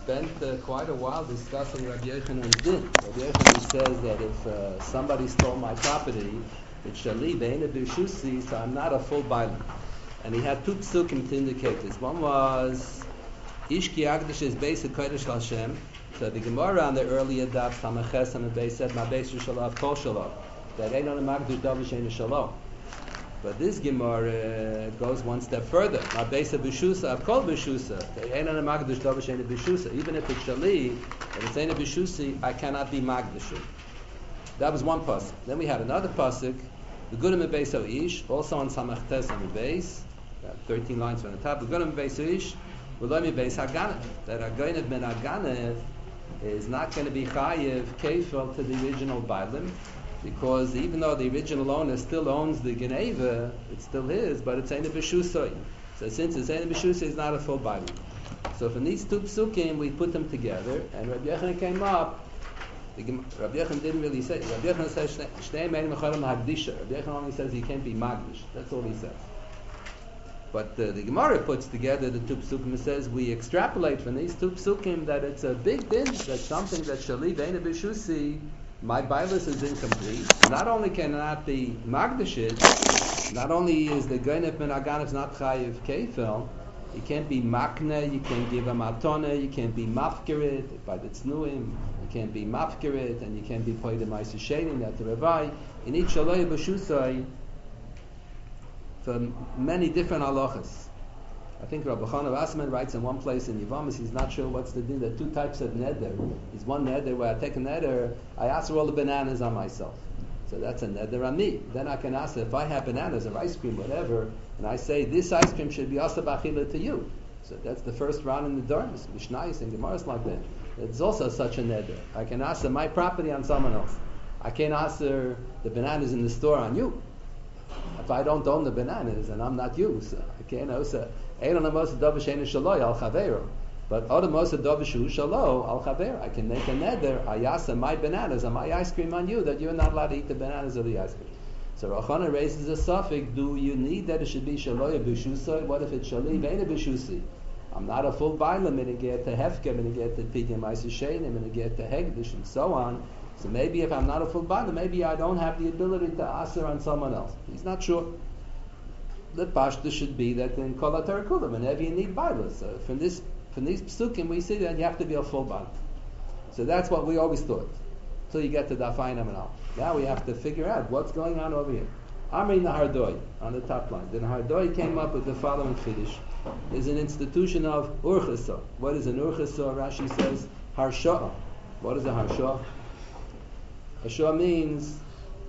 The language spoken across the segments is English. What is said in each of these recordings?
spent quite a while discussing Rabbi Yochanan's din. Rabbi Yochanan says that if somebody stole my property, it's shali be'ena b'shusi, so I'm not a full bailam. And he had two psukim to indicate this. One was Ish ki agdish is beis hakodesh Hashem. So the Gemara on the earlier daf Tamaches and the beis said ma beis shalav kol shalav. That ain't on the magdish davish ain't shalom. But this Gemara goes one step further. Ma beis b'shusa kol b'shusa. That ain't on the magdish davish ain't b'shusa. Even if it's shali, if it's ain't a b'shusi, I cannot be magdish. That was one pasuk. Then we had another pasuk. The Gudim beis ish, also on Samachtes on the beis. 13 lines from the top. The Gudim beis ish. That a goynev ben aganev is not going to be chayiv kefil to the original bailim, because even though the original owner still owns the geneva, it's still his, but it's ain't a b'shusay. So since it's ain't a b'shusay, it's not a full bailim. So from these two psukim, we put them together, and Rabbi Yochanan came up. Rabbi Yochanan didn't really say. Rabbi Yochanan says shnei me'edim echadim hagdisha. Rabbi Yochanan only says he can't be magdish. That's all he says. But the Gemara puts together the two psukim and says we extrapolate from these two psukim that it's a big din, that something that shali ve'ena b'shusi, my bilus is incomplete. Not only can it not be magdashit, not only is the goynef ben aganef not chayiv kefil, you can't be makne, you can't give a matone, you can't be mafkirit by the tznuim, you can't be mafkirit, and you can't be poyed in ma'aser shenim, that the Ravai, in each shaloi b'shusai, for many different halachas. I think Rabbi Chana Asman writes in one place in Yivamis, he's not sure what's the din. There are two types of neder. There's one neder where I take a neder, I ask for all the bananas on myself. So that's a neder on me. Then I can ask if I have bananas or ice cream, whatever, and I say this ice cream should be asa b'achila to you. So that's the first round in the Dharmas, Mishnayos and Gemaras like that. It's also such a neder. I can ask my property on someone else. I can't ask the bananas in the store on you. If I don't own the bananas and I'm not you, so I can't also. But I can make a neder. Ayasa my bananas and my ice cream on you that you're not allowed to eat the bananas or the ice cream. So Rachana raises a suffix. Do you need that it should be shaloya b'shusa? What if it's shali ve'ena b'shusi? I'm not a full bailam and I get to hefker and I get to pidyon ma'aser shenim and I get to hegdish and so on. So maybe if I'm not a full bailam, maybe I don't have the ability to aser on someone else. He's not sure. The pashta should be that in kol ha-terakula, whenever you need bailas. So from these psukim, we see that you have to be a full bailam. So that's what we always thought. Till you get to Dafayin Amanal. Now we have to figure out what's going on over here. Amri Nahardoi, on the top line. The Nahardoi came up with the following chiddush. Is an institution of urchasa. What is an urchasa? Rashi says harsha. What is a harsha? Harsha means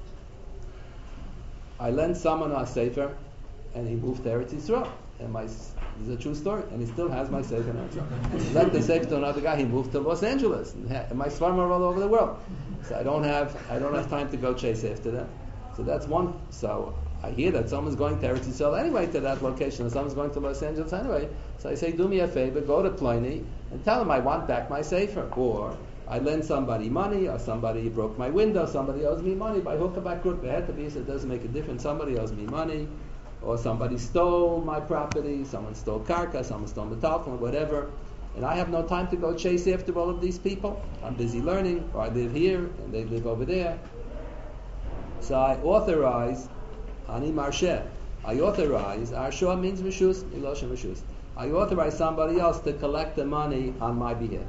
I lent someone a sefer and he moved to Eretz Yisrael. And this is a true story. And he still has my sefer in Eretz Yisrael. He lent the sefer to another guy. He moved to Los Angeles. And my svarim are all over the world. So I don't have time to go chase after them. So that's one. So I hear that someone's going to Eretz Yisrael anyway to that location, and someone's going to Los Angeles anyway. So I say, do me a favor, go to Pliny and tell him I want back my sefer. Or I lend somebody money, or somebody broke my window, somebody owes me money by hook or by crook. It doesn't make a difference. Somebody owes me money, or somebody stole my property, someone stole karka, someone stole metalton, whatever. And I have no time to go chase after all of these people. I'm busy learning, or I live here and they live over there. So I authorize Ani Marshe. Arsha means Rishus, Ilosha Rishus. I authorize somebody else to collect the money on my behalf.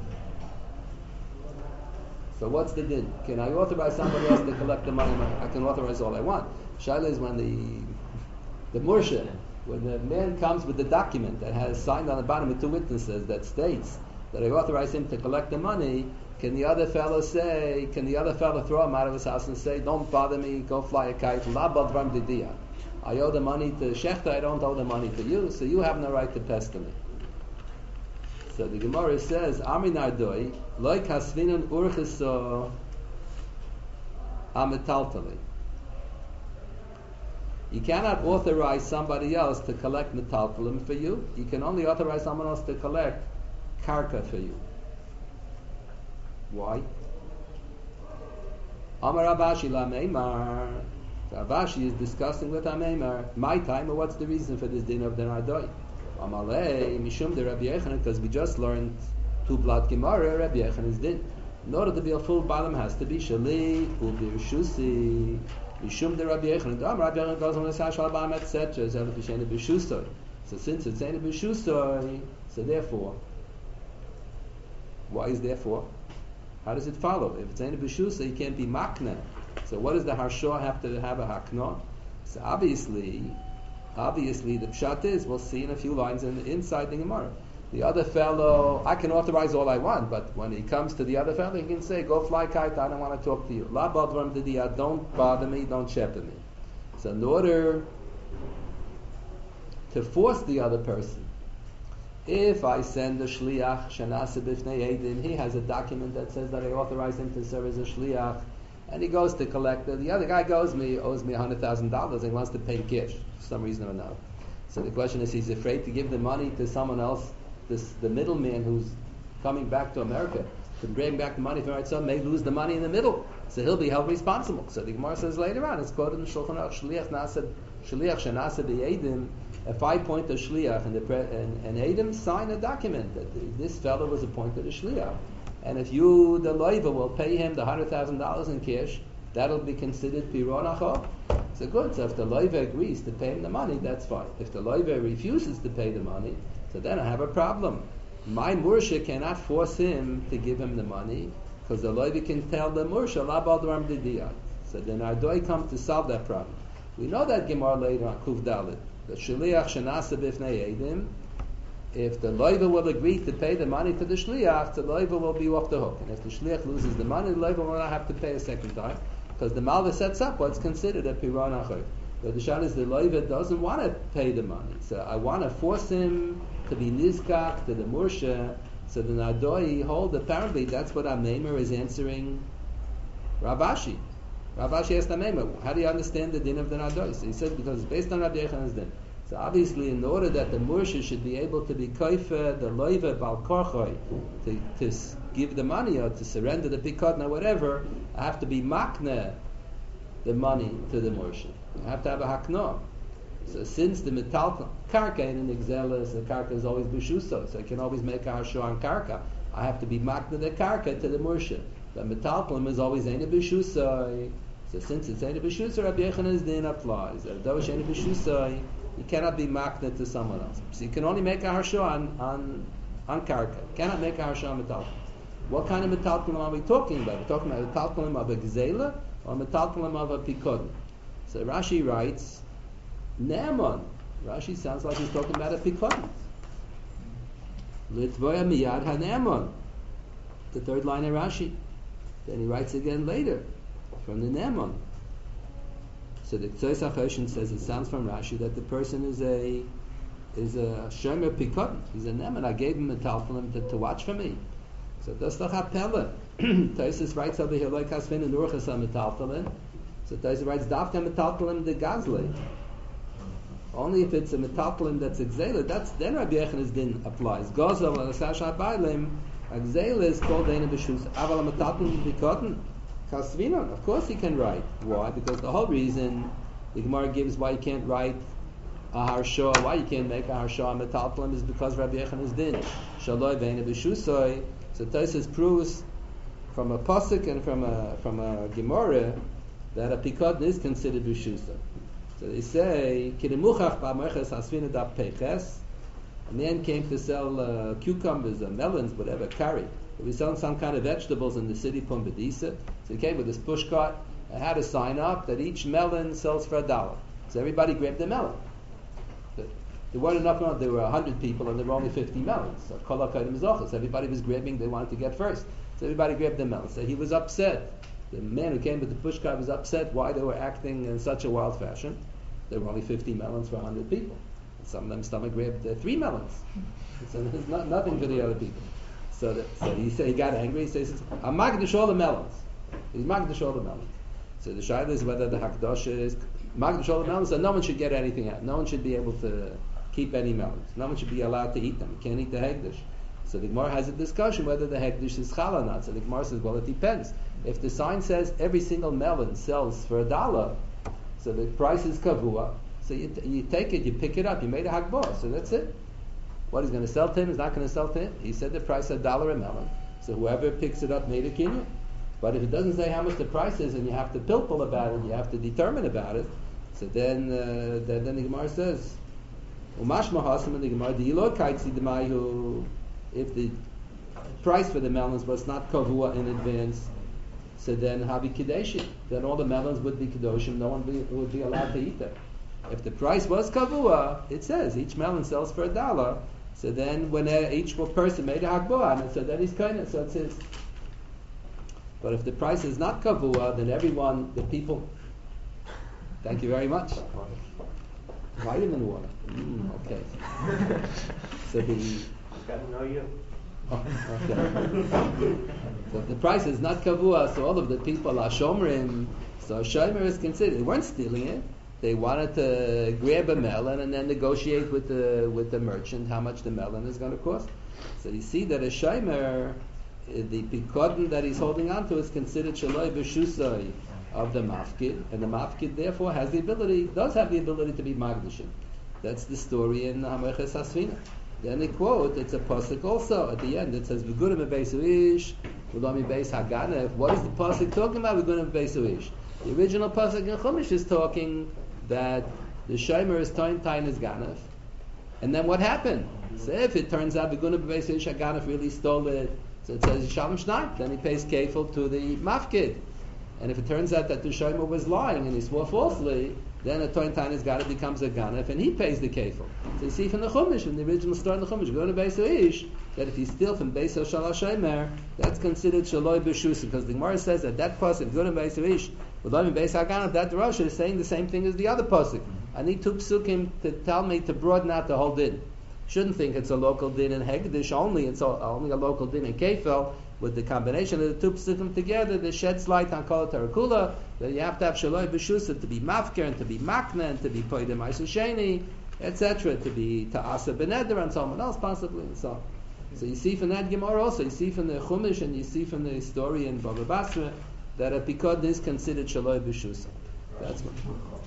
So what's the din? Can I authorize somebody else to collect the money? I can authorize all I want. Shaila is when the Mursha, when the man comes with the document that has signed on the bottom with two witnesses that states that I authorize him to collect the money, can the other fellow throw him out of his house and say, don't bother me, go fly a kite, la badram didia. I owe the money to Shechter, I don't owe the money to you, so you have no right to pester me. So the Gemara says, Amri Nardoi, loy kasvinun urchiso ametaltali. You cannot authorize somebody else to collect metaltalim for you. You can only authorize someone else to collect karka for you. Why? Amar Abashi la meimar. Abashi is discussing with Ameimar, my time, or what's the reason for this din of the Nardoi? Amalei, Mishum de Rabbi Yochanan, because we just learned two blood Gemara, Rabbi Yechon's din. In order to be a full balam has to be shali ubirushusi. Mishum de Rabbi Yechon. Rabbi Yechon goes on the sashal balam etc. Zelu b'sheni b'shusoi. So since it's ain't b'shusoi, so therefore, why is therefore? How does it follow? If it's ain't b'shusoi, you can't be makna. So what does the harshah have to have a hakna? So obviously the pshat is, we'll see in a few lines inside the Gemara. The other fellow, I can authorize all I want, but when he comes to the other fellow, he can say, go fly kite, I don't want to talk to you. La badram didiya, don't bother me, don't shepherd me. So in order to force the other person, if I send a shliach, shanasa b'fnei eidim, he has a document that says that I authorize him to serve as a shliach, and he goes to collect it. The other guy owes me $100,000 and he wants to pay cash for some reason or another. So the question is, he's afraid to give the money to someone else. The middleman who's coming back to America to bring back the money from right, so may lose the money in the middle. So he'll be held responsible. So the Gemara says later on, it's quoted in Shulchan Aruch, Shliach shenasa b'edim. If I point a shliach and Adam sign a document that this fellow was appointed a shliach, and if you, the loiva, will pay him the $100,000 in cash, that'll be considered piron achor. So good. So if the loiva agrees to pay him the money, that's fine. If the loiva refuses to pay the money, so then I have a problem. My mursha cannot force him to give him the money, because the loiva can tell the mursha la baldaram didiyah. So then Ardoi comes to solve that problem. We know that Gemara later on Kuf Dalit, the shliach shenasa b'fnei edim. If the loiva will agree to pay the money to the shliach, the loiva will be off the hook. And if the shliach loses the money, the loiva will not have to pay a second time, because the malva sets up what's considered a piron achor. But the shal is the loiva doesn't want to pay the money, so I want to force him to be nizkak to the mursha. So the Nadoi hold apparently that's what Ameimer is answering Ravashi. Ravashi asked Ameimer, how do you understand the din of the Nadoi? So he said because it's based on Rabbi Yechon's din. So obviously, in order that the mursha should be able to be koifer the loiva bal korchoi to give the money or to surrender the pikadna or whatever, I have to be makna the money to the mursha. I have to have a hakna. So since the metal karka in an exelis, the karka is always b'shuso, so I can always make a harsho on karka. I have to be makna the karka to the mursha. The metalplim is always ain't a b'shuso. So since it's ain't a b'shuso, Rabbi Yechon's din applies. If ain't a b'shuso, you cannot be makna to someone else. So you can only make a harsho on karka. You cannot make a harsho on metalplim. What kind of metalplim are we talking about? We're talking about metalplim of a gzela or metalplim of a pikod. So Rashi writes, Ne'aman. Rashi sounds like he's talking about a pikod. Litvoya miyad ha-ne'aman. The third line of Rashi. Then he writes again later from the ne'aman. So the Ktsois HaChoshen says it sounds from Rashi that the person is a shomer pikod. He's a ne'aman. I gave him a talpalim to watch for me. So that's the chapela. Taisus writes over here like hasvin and urchas on metalpalim. So Taisus writes dafka metalpalim de gazle. Only if it's a metalpalim that's exela, that's then Rabbi Yechon's din applies. Gozel and asasha bailim, exela is called deina b'shus. Aval metalpalim b'kotten. Kasvinon, of course he can write. Why? Because the whole reason the Gemara gives why you can't write a harsha, why you can't make a harsha on metalpalim is because Rabbi Yechon's din. Shaloi veina b'shusoi. So Tosfos proves from a pasuk and from a Gemara that a pikadon is considered b'shusa. So they say, "Kinemuchach ba'merches hasvina da peches." A man came to sell cucumbers or melons, whatever, curry. He was selling some kind of vegetables in the city Pumbedisa. So he came with his push cart and had a sign up that each melon sells for $1. So everybody grabbed a melon. There weren't enough melons. There were 100 people and there were only 50 melons. So everybody was grabbing, they wanted to get first. So everybody grabbed the melons. So he was upset. The man who came with the pushcart was upset why they were acting in such a wild fashion. There were only 50 melons for 100 people. Some of them stomach grabbed 3 melons. So there's nothing for the other people. So he said he got angry. He says, "I'm magdish all the melons." He's magdish all the melons. So the shayla is whether the hakdosh is magdish all the melons. So no one should get anything out. No one should be able to keep any melons. No one should be allowed to eat them. You can't eat the hegdish. So the Gemara has a discussion whether the hegdish is chal or not. So the Gemara says, well, it depends. If the sign says every single melon sells for $1, so the price is kavua. So you take it, you pick it up, you made a hakbah. So that's it. What he's going to sell to him, he's not going to sell to him. He said the price $1 a melon. So whoever picks it up made a kinyan. But if it doesn't say how much the price is, and you have to pilpul about it, you have to determine about it, so then the Gemara says, Umashma Hasim in the Gemara, if the price for the melons was not kavua in advance, so then Habi Kadeshi, then all the melons would be Kedoshim, no one would be allowed to eat them. If the price was kavua, it says each melon sells for $1, so then when each person made a hakbah on it, so then he's kind so it says. But if the price is not kavua, then everyone, the people, thank you very much. Vitamin water. Okay. So the got to know you. Oh, okay. So if the price is not kavua, so all of the people are shomrim. So shomer is considered. They weren't stealing it. They wanted to grab a melon and then negotiate with the merchant how much the melon is going to cost. So you see that a shomer, the pikodin that he's holding on to is considered shaloi b'shusai of the mafkid, and the mafkid therefore does have the ability to be magdashim. That's the story in Hamoches Hasfina. Then they quote, it's a pasuk also at the end. It says v'gurim beisuish, v'lo beis haganef. What is the pasuk talking about? V'gurim beisuish. The original pasuk in Chumash is talking that the shomer is tain his ganef, and then what happened? So if it turns out v'gurim beisuish haganef really stole it, so it says Shalom Shnai, then he pays kefil to the mafkid. And if it turns out that the shomer was lying and he swore falsely, then a toin tainis gana becomes a ganef and he pays the kefil. So you see from the Chumash, from the original story in the Chumash, go to Beis Ish, that if you steal from Beis Shal Shomer, that's considered shaloi b'shus, because the Gemara says that pasuk, go to Beis Ish, with Beis Haganef, that Rosh is saying the same thing as the other pasuk. I need two psukim to tell me to broaden out the whole din. Shouldn't think it's a local din in Hegdish only, it's only a local din in Kefil. With the combination of the two psukim together, the sheds light on Kol Tarakula, that you have to have Shaloi B'Shusa to be Mafker, and to be Makna, and to be Poidim Sheni, etc., to be Ta'asa Beneder, and someone else possibly, and so on. So you see from that Gemara also, you see from the Chumash, and you see from the story in Bava Basra, that a Pikod is considered Shaloi B'Shusa. That's what.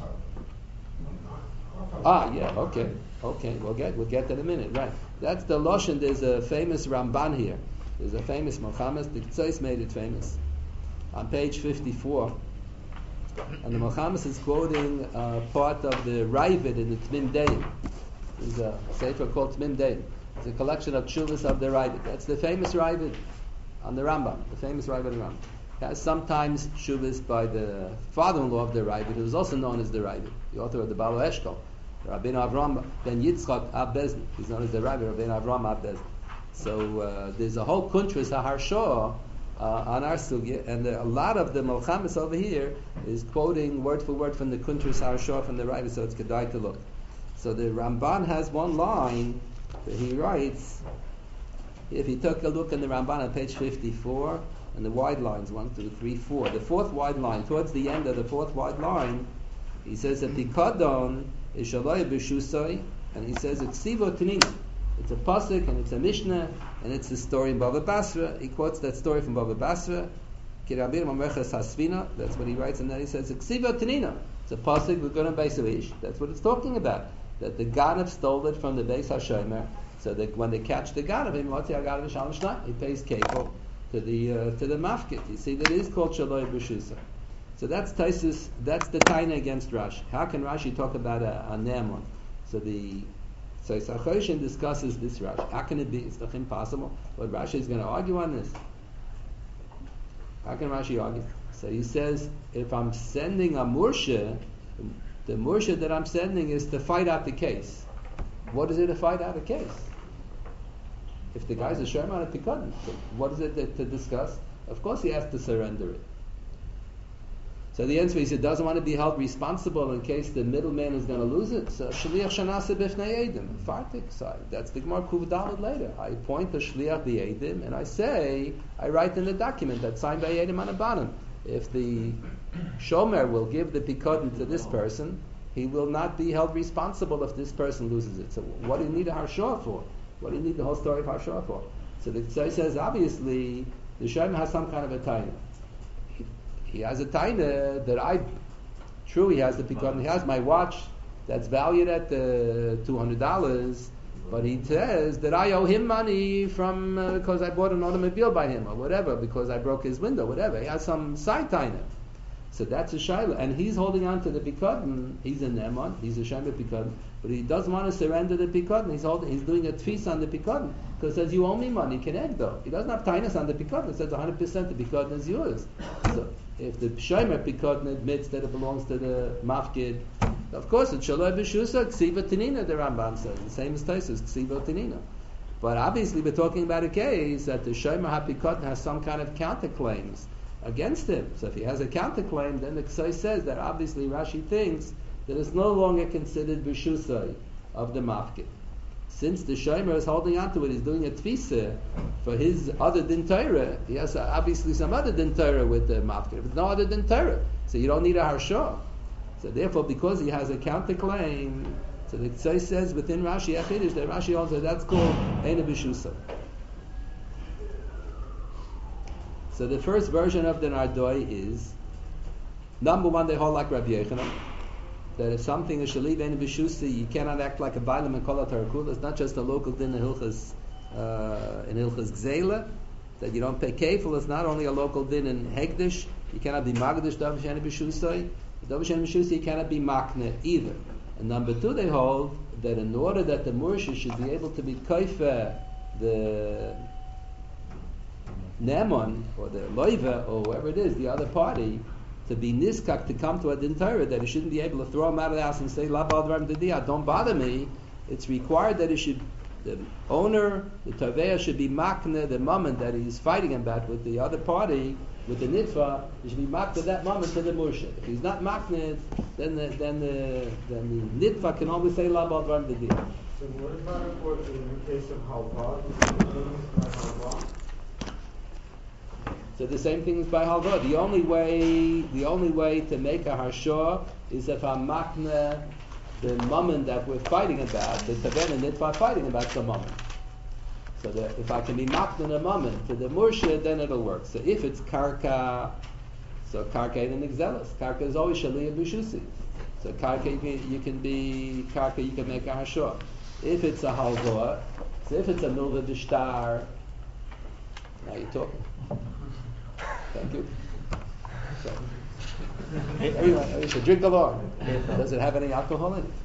Okay, we'll get that in a minute, right. That's the Loshen. There's a famous Ramban here. There's a famous Milchamas. The Ktsois made it famous on page 54, and the Milchamas is quoting part of the Ravid in the Tmim Deim. There's a sefer called Tmim Deim. It's a collection of tshuvas of the Ravid. That's the famous Ravid on the Rambam. The famous Ravid on the Rambam. It has sometimes tshuvas by the father-in-law of the Ravid, who is also known as the Ravid, the author of the Balo Eshkol, Rabbeinu Avram ben Yitzchak Ab Bezdin. He's known as the Ravid, Rabbeinu Avram Ab Bezdin. So there's a whole kuntras haharshah on our sugya, and a lot of the Milchamas over here is quoting word for word from the kuntras haharshah from the Ravid, so it's kedai to look. So the Ramban has one line that he writes. If you took a look in the Ramban on page 54, and the wide lines 1, 2, 3, 4, the fourth wide line, towards the end of the fourth wide line, he says that Pikadon is shaloi b'shusai, and he says it's sivo tenina. It's a pasuk and it's a mishnah and it's the story in Bava Basra. He quotes that story from Bava Basra. Kirabir Mameches Hasfina. That's what he writes, and then he says Ksiva Tanina. It's a pasuk. We're going to Beis Ish. That's what it's talking about. That the Ganav stole it from the Beis Hashomer. So that when they catch the Ganav, he pays kefil to the mafkit. You see that it is called Shaloi B'Shusa. So that's Taisus. That's the taina against Rashi. How can Rashi talk about a Ne'eman? So Sarchoshin discusses this Rashi. How can it be? It's not impossible. But Rashi is going to argue on this. How can Rashi argue? So he says, if I'm sending a mursha, the mursha that I'm sending is to fight out the case. What is it to fight out a case? If the guy's a Sherman at Pikadon, what is it to discuss? Of course he has to surrender it. So the answer is he doesn't want to be held responsible in case the middleman is going to lose it. So shliach shanase b'fnei edim, fartik side. That's the Gemara Kuv Daled later. I point to shliach the edim and I write in the document that's signed by edim on the bottom. If the shomer will give the pikadon to this person, he will not be held responsible if this person loses it. So what do you need a harshah for? What do you need the whole story of harshah for? So the Tzai says obviously the shomer has some kind of a taina. He has a taina that he has the pikadon. He has my watch that's valued at $200, But he says that I owe him money from because I bought an automobile by him or whatever, because I broke his window, whatever. He has some side time. So that's a shayla, and he's holding on to the pikadon. He's a neman, he's a shemer pikadon, but he doesn't want to surrender the pikadon. He's doing a tfis on the pikadon because he says you owe me money. Connect though. He doesn't have tinus on the pikadon. It says 100% the pikadon is yours. So if the shemer pikadon admits that it belongs to the mafkid, of course it's shaloi b'shusa ksiva tinina. The Rambam says the same as Taisus ksiva tinina. But obviously we're talking about a case that the shemer hapikadon has some kind of counterclaims against him. So if he has a counterclaim, then the Ksai says that obviously Rashi thinks that it's no longer considered b'shusai of the mafkid. Since the shomer is holding on to it, he's doing a tfisa for his other din Torah. He has obviously some other din Torah with the mafkid. But no other din Torah, so you don't need a harsha. So therefore, because he has a counterclaim, so the Ksai says within Rashi Achidish that Rashi also that's called Eina b'shusai. So the first version of the Nardoi is, number one, they hold like Rabbi Yochanan, that if something is shaliv and b'shusi, you cannot act like a bailam and kol haTarakula. It's not just a local din in Hilchas Gzeila, that you don't pay kefil. It's not only a local din in Hegdish. You cannot be magdish davish and b'shusai. Davish and b'shusi, you cannot be makne either. And number two, they hold that in order that the mursha should be able to be koifer the Nemon or the Loiva or whoever it is, the other party, to be niskak to come to a din Torah, that he shouldn't be able to throw him out of the house and say La b'advarim d'diyah, don't bother me. It's required that the owner, the Taveya, should be makne the moment that he's fighting about with the other party, with the nitva. He should be makne that moment to the mursha. If he's not makne, then the nitva can always say La b'advarim d'diyah. So what about in the case of halva? So the same thing is by halva. The only way to make a harsha is if I'm makna the moment that we're fighting about, the taven and nitva fighting about the moment. So that if I can be makna the moment to the mursha, then it'll work. So if it's karka, so karka ain't an exelis. Karka is always shaliyah b'shusi. So karka you can make a harsha. If it's a halva, so if it's a milva d'shtar, now you're talking. Thank you. So, everyone should drink along. Does it have any alcohol in it?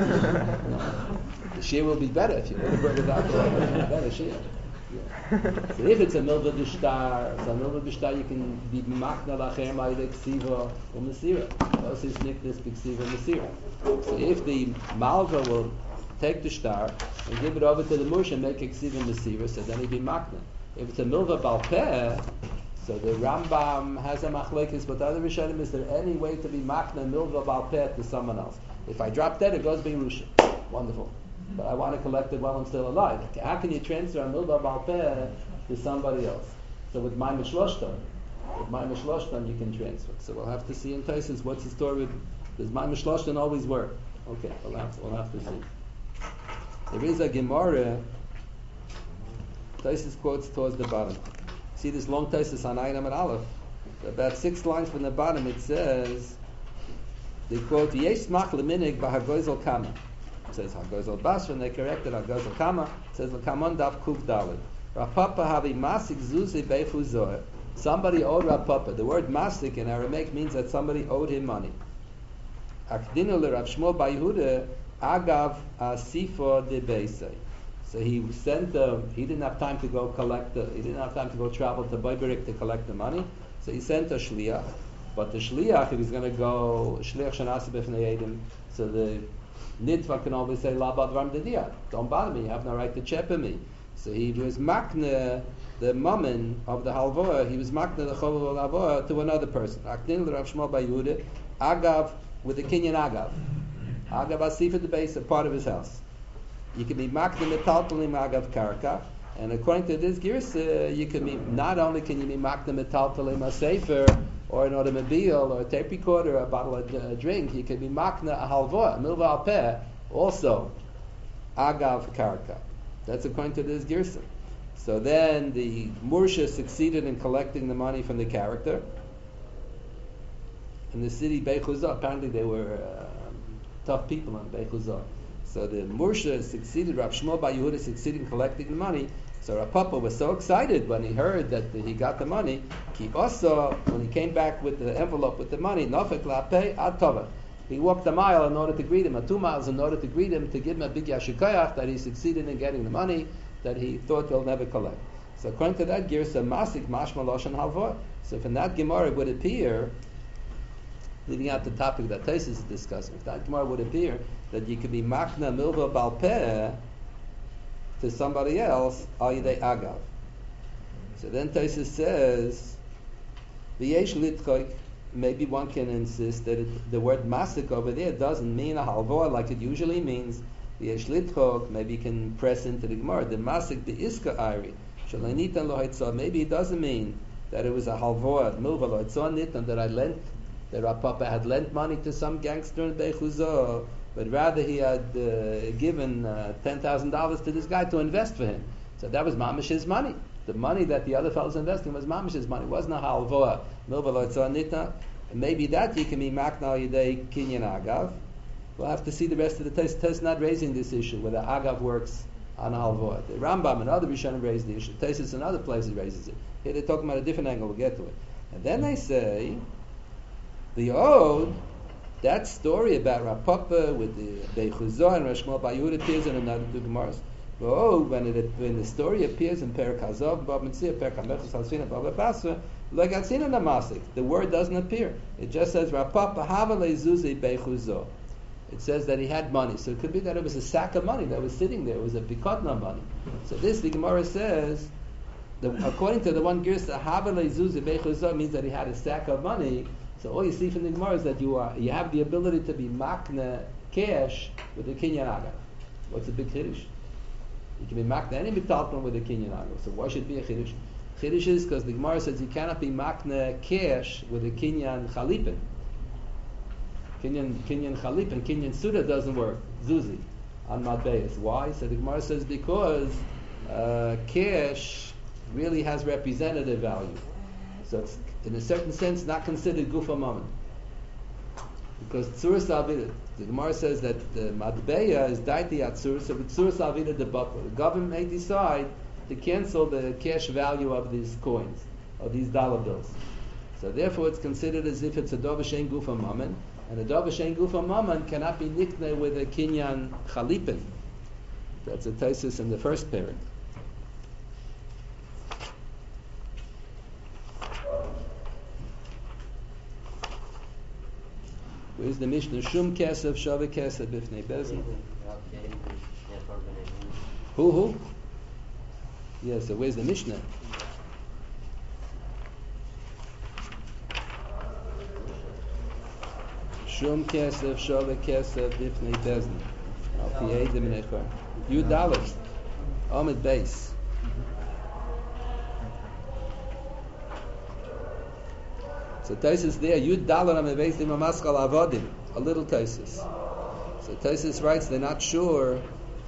No. The shir will be better if you want to bring with alcohol. Better shir. Yeah. So if it's a milva d'shtar, you can be makna lacher ma'idei ksiva or mesira. Osis niknis b'ksiva mesira. So if the malva will take the shtar and give it over to the mush and make a ksiva mesira, so then he'd be makna. If it's a milva balpeh, so the Rambam has a machlekes, but the other Rishonim, is there any way to be makna milva balpeh to someone else? If I drop dead, it goes b'yerusha. Wonderful. But I want to collect it while I'm still alive. How can you transfer a milva balpeh to somebody else? So with my mishloshtan you can transfer. So we'll have to see in Taisus what's the story with, does my mishloshtan always work? Okay, we'll have to see. There is a Gemara, Taisus quotes towards the bottom. See this long Taisus on Ayin Amud Aleph. About 6 lines from the bottom it says, they quote, Yesh smach leminig b'hagozel kama. It says hagozel basra, and they corrected hagozel kama. It says l'kamon daf kuf dalid. Rav Papa havi masik zuzi beifu zoher. Somebody owed Rav Papa. The word masik in Aramaic means that somebody owed him money. Akdinu le Rav Shmuel bar Yehuda agav asifo de beisei. So he sent he didn't have time to go he didn't have time to go travel to Bayberik to collect the money. So he sent a shliach. But the shliach, if he's going to go, shliach shenasi b'fnei edim, so the nitva can always say, La b'advarim d'diyah, don't bother me, you have no right to chepe me. So he was makne the mammon of the halvoah, he was makne the chol of halvoah to another person. Akdin l'Rav Shmuel bar Yehuda, agav, with the kinyan agav. Agav asif at the base, a part of his house. You can be makne metaltalim agav karka, and according to this girsa, you can be, not only can you be makne metaltalim a sefer, or an automobile, or a tape recorder, or a bottle of drink, you can be makna a halvoah, a milva alpeh, also agav karka. That's according to this girsa. So then the mursha succeeded in collecting the money from the character. In the city Beit Chuzah, apparently they were tough people in Beit Chuzah. So the Mursha succeeded, Rav Shmuel Bar Yehuda succeeded in collecting the money. So Rav Papa was so excited when he heard that he got the money. Ki also, when he came back with the envelope with the money, Nofek La'pei Ad Tova. He walked a mile in order to greet him, or 2 miles in order to greet him, to give him a big yashikayach that he succeeded in getting the money that he thought he'll never collect. So according to that girsa, Masik Mashma Loshan Halvor. So from that Gemara it would appear, leaving out the topic that Taisus is discussing, that Gemara would appear that you could be Makna Milva Balpeh to somebody else, al yidei agav. So then Taisus says, v'yesh litchoik, maybe one can insist that the word masik over there doesn't mean a halvor like it usually means. V'yesh litchok, maybe you can press into the Gemara, the masik the iska ayri, shalanitan lo haitzah, maybe it doesn't mean that it was a halvor, milva lo haitzah nitan, that Rav Papa had lent money to some gangster in Beichuzah, but rather he had given $10,000 to this guy to invest for him. So that was Mamish's money. The money that the other fellows investing was Mamish's money. It wasn't a halvoa, milva lo haitzah nitna. And maybe that you can be makna al yidei kinyan agav. We'll have to see the rest of the test. Test not raising this issue whether agav works on a halvoa. The Rambam and other Rishonim raise the issue. Taisus in other places raises it. Here they're talking about a different angle. We'll get to it. And then they say the Ode, that story about Rav Papa with the Beichuzah and Rav Shmuel Bar Yehuda appears in another two Gemaras. When the story appears in Perek Hazov, Bab Mitzvah, Perek Hamechus Halsfina, Bab Basra, like Atzina Namasik, the word doesn't appear. It just says Rav Papa Havale Zuzi Beichuzah. It says that he had money, so it could be that it was a sack of money that was sitting there. It was a pikotna money. So this, the Gemara says, according to the one Girsa, Havale Zuzi Beichuzah means that he had a sack of money. So all you see from the Gemara is that you have the ability to be makna cash with the kinyan agav. What's the big chiddush? You can be makna any mitalton with the kinyan agav. So why should it be a chiddush? Chiddush is because the Gemara says you cannot be makna cash with the kinyan chalipin. Kinyan chalipin, kinyan suda doesn't work. Zuzi on matbeis. Why? So the Gemara says because cash really has representative value. So it's in a certain sense not considered gufa mammon. Because tzuras alvida, the Gemara says that the matbeya is daiti at tzuras, so with tzuras alvida the butler. The government may decide to cancel the cash value of these coins, of these dollar bills. So therefore it's considered as if it's a dova shein gufa mammon, and a dova shein gufa mammon cannot be nikne with a kinyan chalipin. That's a thesis in the first parak. Where's the Mishnah? Shum kesef, shava kesef, bifnei bezin. Who? Yeah, so where's the Mishnah? Shum kesef, shava kesef, bifnei bezin. Al piyei de minechor. Yud Daled. Amid Beis. So Taisus there, Yud Daled Amid Beis Lima Maskal Avodim. A little Taisus. So Taisus writes they're not sure.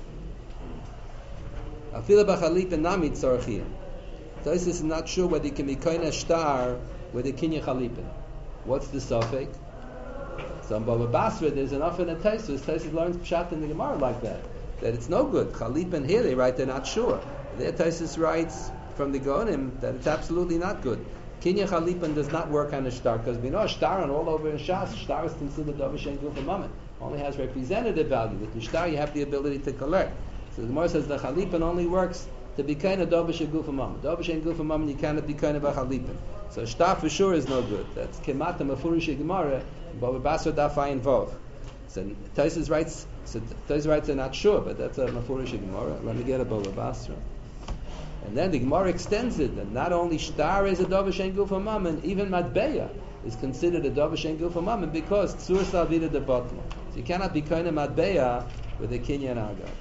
Afila b'chalip and namid tzarchiyim. Taisus is not sure whether he can be koine shtar with a kinyan chalipin. What's the suffix? So in Baba Basra, there's enough in a Taisus. Taisus learns pshat in the Gemara like that it's no good. Chalipin here they write they're not sure. There Taisus writes from the Gaonim that it's absolutely not good. Kinyan chalipin does not work on a shtar because we know a shtar and all over in Shas, shtar is considered dova shein gufa mammon. Only has representative value. With the shtar you have the ability to collect. So the Gemara says the chalipin only works to be kind of dova shein gufa mammon. Dova shein gufa mammon you cannot be kind of a chalipin. So shtar for sure is no good. That's kemata mafurish Gemara, Baba Basra daf ayin vov. So Taisus writes they're not sure, but that's a mafurish Gemara. Let me get a Baba Basra. And then the Gemara extends it, and not only shtar is a dova shein gufa mammon, even matbeya is considered a dova shein gufa mammon because tzur salvida de botla. So you cannot be kind of matbeya with a kinyan agav.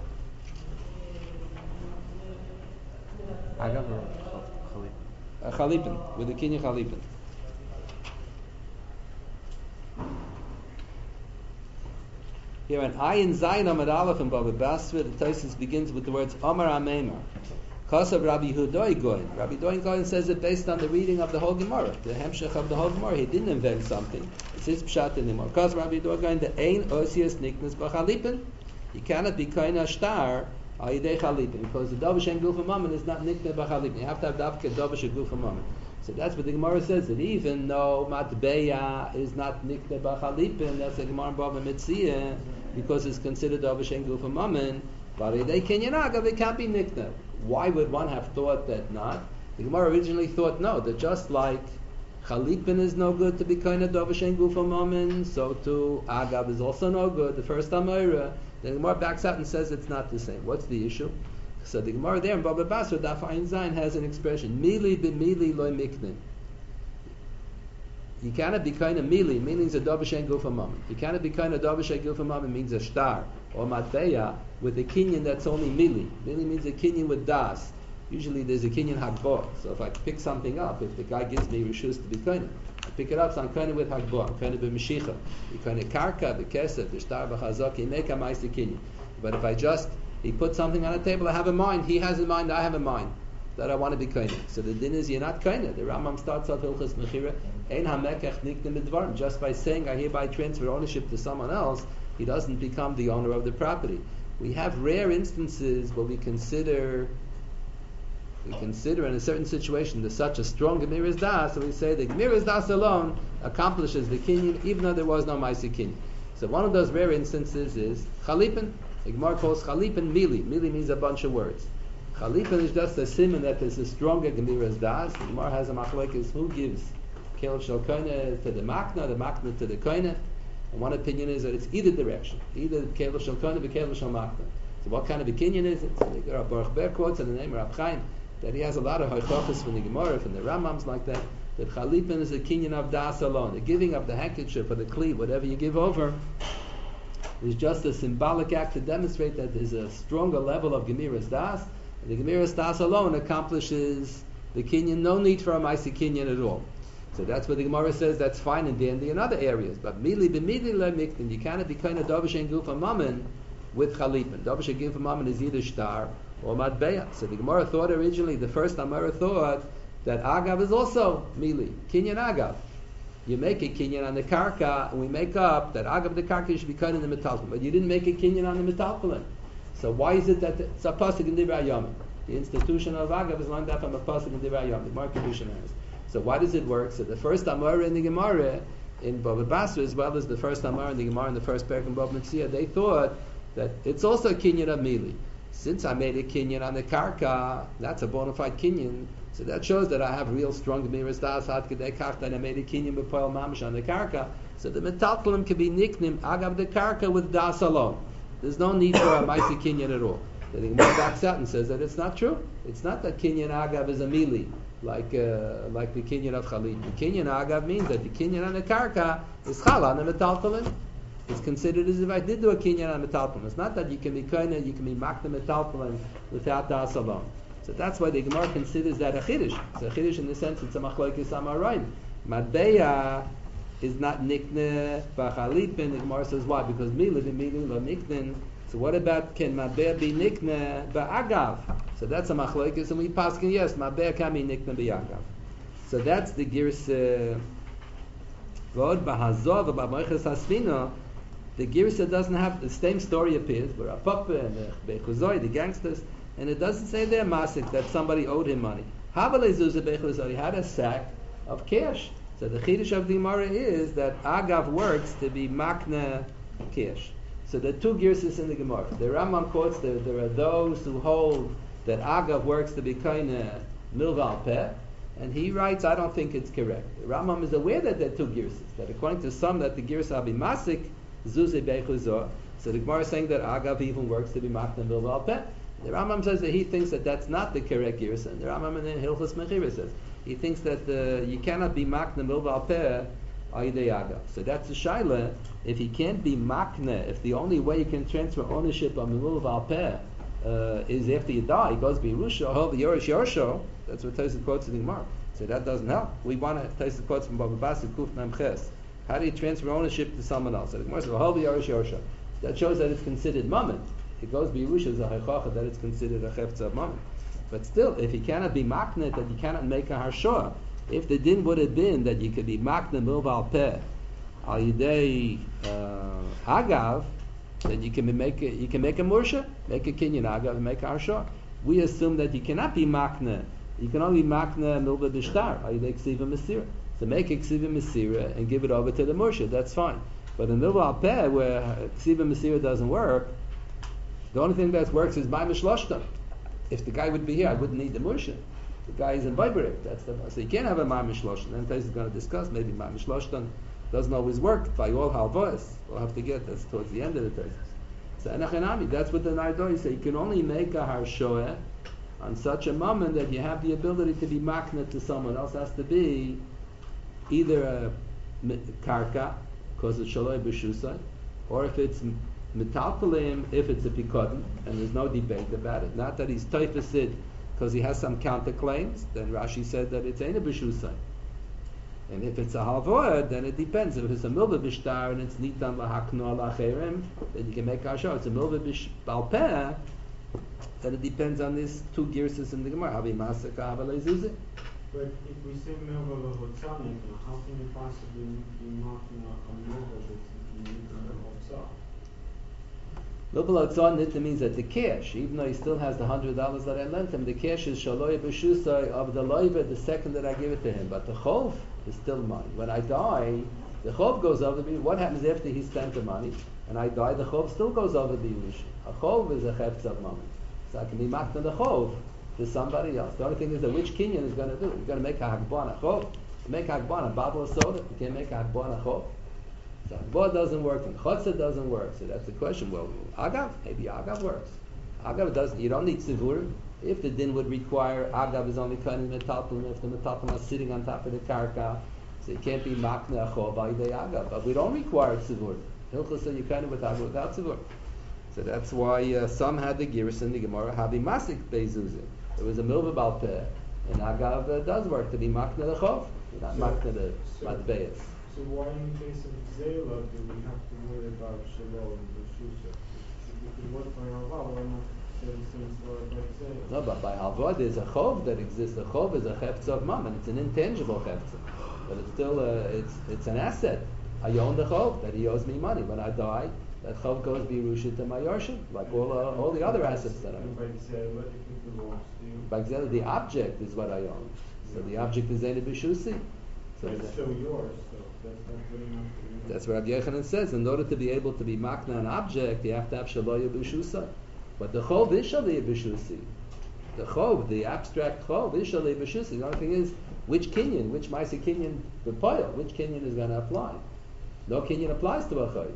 Agav or chalipin? Chalipin, with a kinyan chalipin. Here an ayin zayin amad aleph in Baba Basra, the Taisus begins with the words Amar Ameimar. Kasav Rabbi Hudoi Goin. Rabbi Hudoi Goin says it based on the reading of the whole Gemara, the hemshech of the whole Gemara. He didn't invent something. It's his pshat in the Gemara. Kasav Rabbi Hudoi Goin, the ein osias niknas b'chalipin. You cannot be koina shtar al yidei chalipin, because the davar shein guf mammon is not nikne b'chalipin. You have to have dafke davar shein guf mammon. So that's what the Gemara says, that even though matbeya is not nikne b'chalipin, that's the Gemara Bava Mitzvah, because it's considered davar shein guf mammon, but yidei kinyan agav it can't be nikne. Why would one have thought that not? The Gemara originally thought no, that just like Chalipin is no good to be kind of davar shein gufa mammon, so too agav is also no good. The first Amora, the Gemara backs out and says it's not the same. What's the issue? So the Gemara there in Baba Basra Daf Ayin Zayin has an expression: mili b'mili loy miknin. You cannot be kind of mili means a davar shein gufa mammon. You cannot be kind of davar shein gufa mammon means a star or matbeya with a kinyan that's only mili. Mili means a kinyan with das. Usually there's a kinyan hagbor. So if I pick something up, if the guy gives me rishus to be koine, I pick it up, so I'm koine with hagbor, I'm koine b'mishicha. You koine karka, b'kesef, b'shtar, b'chazok, you make a ma'aseh kinyan. But if he put something on the table, I have a mind, he has a mind, I have a mind, that I want to be koine. So the din is you're not koine. The Rambam starts off Hilchas Mechira, ein hamekach nikne midvarim. Just by saying I hereby transfer ownership to someone else, he doesn't become the owner of the property. We have rare instances where we consider in a certain situation there's such a strong Gemiras Das, so we say the Gemiras Das alone accomplishes the kinyan, even though there was no Ma'aseh kinyan. So one of those rare instances is Chalipin. The Gemara calls Chalipin Mili. Mili means a bunch of words. Chalipin is just a simon that there's a stronger Gemiras Das. The Gemara has a machlekes who gives Kelev Shel Koine to the Makna to the Koine. And one opinion is that it's either direction, either Kelev Shel Koine or Kelev Shel Makna. So what kind of a kinyan is it? So the Baruch Ber quotes in the name of Rab Chaim that he has a lot of hachachas from the Gemara, from the Rambams like that Chalipin is a kinyan of das alone. The giving of the handkerchief or the kli, whatever you give over, is just a symbolic act to demonstrate that there's a stronger level of Gemiras Das. And the Gemiras Das alone accomplishes the kinyan, no need for a Ma'aseh kinyan at all. So that's what the Gemara says, that's fine in dandy in other areas. But mili b'mili le miktin, you cannot be kind of davar shein gufa mammon with Chalipin. Davar shein gufa mammon is either shtar or matbeya. So the Gemara thought originally, the first Amora thought that agav is also mili, kinyan agav. You make a kinyan on the karka, and we make up that agav the karka should be cut in the metalpulin, but you didn't make a kinyan on the metalpulin. So why is it that it's a pasuk in Divrei Hayamim? The institution of agav is lined up from a pasuk in Divrei Hayamim. The Gemara Kedushin has. So why does it work? So the first Amora in the Gemara in Bava Basra, as well as the first Amora in the Gemara in the first parak in Bava Metzia, they thought that it's also a kinyan of mili. Since I made a kinyan on the karka, that's a bona fide kinyan. So that shows that I have real strong Gemiras Das Ad Kedei Kach that I made a kinyan b'poel mamish on the karka. So the metaltalim can be nicknamed agav the karka with das alone. There's no need for a ma'aseh kinyan at all. The Gemara backs out and says that it's not true. It's not that kinyan agav is a mili like the kinyan of Chalit. The kinyan agav means that the kinyan on the karka is chal on the metaltalim. It's considered as if I did do a kinyan on metalpulin. It's not that you can be koine, you can be makna metalpulin without das alone. So that's why the Gemara considers that a chiddush. It's a chiddush in the sense it's a machlokes amoraim. Matbeya is not nikne b'chalipin. The Gemara says why? Because mila lo niknen. So what about can matbeya be nikne b'agav? So that's a machlokes, and we paskin yes, matbeya can be nikne b'agav. So that's the girs. Vod b'hazov b'moiches hasvina. The Girsa doesn't have the same story appears, where Papa and the Bechuzoi, the gangsters, and it doesn't say there Masik that somebody owed him money. Havale Zuzah Bechuzoi had a sack of cash. So the Chiddush of the Gemara is that Agav works to be Makna cash. So there are two Girsas in the Gemara. The Rambam quotes there are those who hold that Agav works to be Kaina Milval Peh, and he writes, I don't think it's correct. The Rambam is aware that there are two Girsas, that according to some that the Girsa will be Masik, Zuzi Bechuzor. So the Gemara is saying that Agav even works to be Makna Milval Peh. The Rambam says that he thinks that that's not the correct Girsa. And the Rambam in Hilchos Mechira says he thinks that you cannot be Makna Milval Peh Ayidei Agav. So that's the shaila. If he can't be Makna, if the only way you can transfer ownership of Milval Peh is after you die, he goes be Rusha, hold the Yorish Yorsho. That's what Tosfos quotes in the Gemara. So that doesn't help. We want to Tosfos quotes from Baba Basra Kuf Nam Ches. How do you transfer ownership to someone else? So the Gemara says, hold the Yorish Yorsho. That shows that it's considered mammon. It goes be Rusha as a Haichacha that it's considered a Chefza of mammon. But still, if he cannot be Makna, that you cannot make a Harshah. If the din would have been that you could be Makna Milval Peh Al Yidei Agav, then you can make a mursha, make a kinyan agav, and make a harshah. We assume that you cannot be makna. You can only be makna milva b'shtar. Or you make ksiva mesira. So make a ksiva mesira and give it over to the mursha. That's fine. But in milva al peh, where ksiva mesira doesn't work, the only thing that works is ma'amish loshtan. If the guy would be here, I wouldn't need the mursha. The guy is in Vibrik. That's the so you can't have a ma'amish loshtan. Then Tais is going to discuss maybe ma'amish loshtan doesn't always work by all halvos. We'll have to get that's towards the end of the Tais. So enachanami, that's what the Nardoi say. You can only make a harshoeh on such a moment that you have the ability to be makna to someone else. Has to be either a karka, because it's shaloi b'shusai, or if it's metalpalim, if it's a pikadon, and there's no debate about it. Not that he's taifasid because he has some counterclaims, then Rashi said that it's ain't b'shusai. And if it's a halvoah, then it depends. If it's a milva b'shtar and it's nitan lahakno lacherim, then you can make harshoah. It's a milva b'alpeh, then it depends on these two girses in the Gemara. Havi masaka, havi lezuzi. But if we say milva l'hotzanik, how can you possibly be marking a milva that's in l'hotzah? Milva l'hotzanik means that the cash, even though he still has the $100 that I lent him, the cash is shaloi b'shusai of the loiva the second that I give it to him. But the chov is still mine. When I die, the chov goes over to me. What happens after he spent the money and I die? The chov still goes over to me. A chov is a chefetz of money. So I can be makna the chov to somebody else. The only thing is that which kinyan is going to do it. You're going to make a hagbana chov. You make a hagbana bottle of soda. You can't make a hagbana chov. So hagbana doesn't work and chotza doesn't work. So that's the question. Well, agav, maybe agav works. Agav doesn't. You don't need tzivur. If the din would require agav is only kind of metalpim, if the metalpim is sitting on top of the karka, so it can't be makna chov by the agav. But we don't require tzivur. Hilchos so you kind of without tzivur. So that's why some had the giris in the Gemara habi masik beizuzim. There was a milva balpeh, and agav does work to be makna the chov, not makna the matbeis. So why in the case of zela do we have to worry about shalom and b'shusha? If we work by halva, why not say the same story by zela? No, but by halva there's a chov that exists. A chov is a chefetz of mammon. It's an intangible chefetz, but it's still it's an asset. I own the chov that he owes me money. When I die, that chov goes birusha to my yarshim, like all the other assets that I own. By zela, it belongs to you. By zela, the object is what I own. So the object is Zena B'Shusi. So It's still yours, so that's not good enough for you. that's what Rabbi Yochanan says. In order to be able to be makna an object, you have to have shaloya b'shusa. But the chov is shaloya b'shusi. The chov, the abstract chov, is shaloya b'shusi. The only thing is, which kinyan, which ma'aseh kinyan b'poil, which kinyan is going to apply? No kinyan applies to a chov.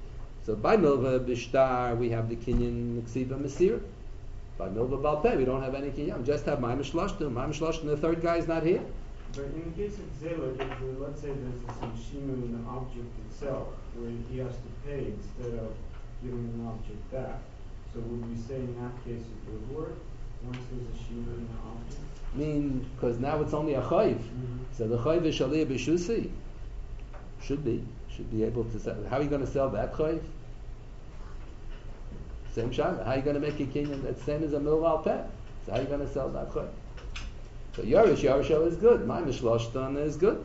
So by milva b'shtar, we have the kinyan ksiva mesir. By milva balpeh, we don't have any kinyan. We just have ma'amish loshtim. Ma'amish loshtim, the third guy is not here. But in the case of zela, let's say there's some shinu in the object itself, where he has to pay instead of giving an object back. So would we say in that case it would work once there's a shinu in the object? I mean, because now it's only a chayv. So the chayv is shaliyah b'shusi. Should be able to sell. How are you going to sell that chayv? Same shayla. How are you going to make a kinyan that's same as a milval peh? So how are you going to sell that chayv? So Yarsho is good. My Mishloshtan is good.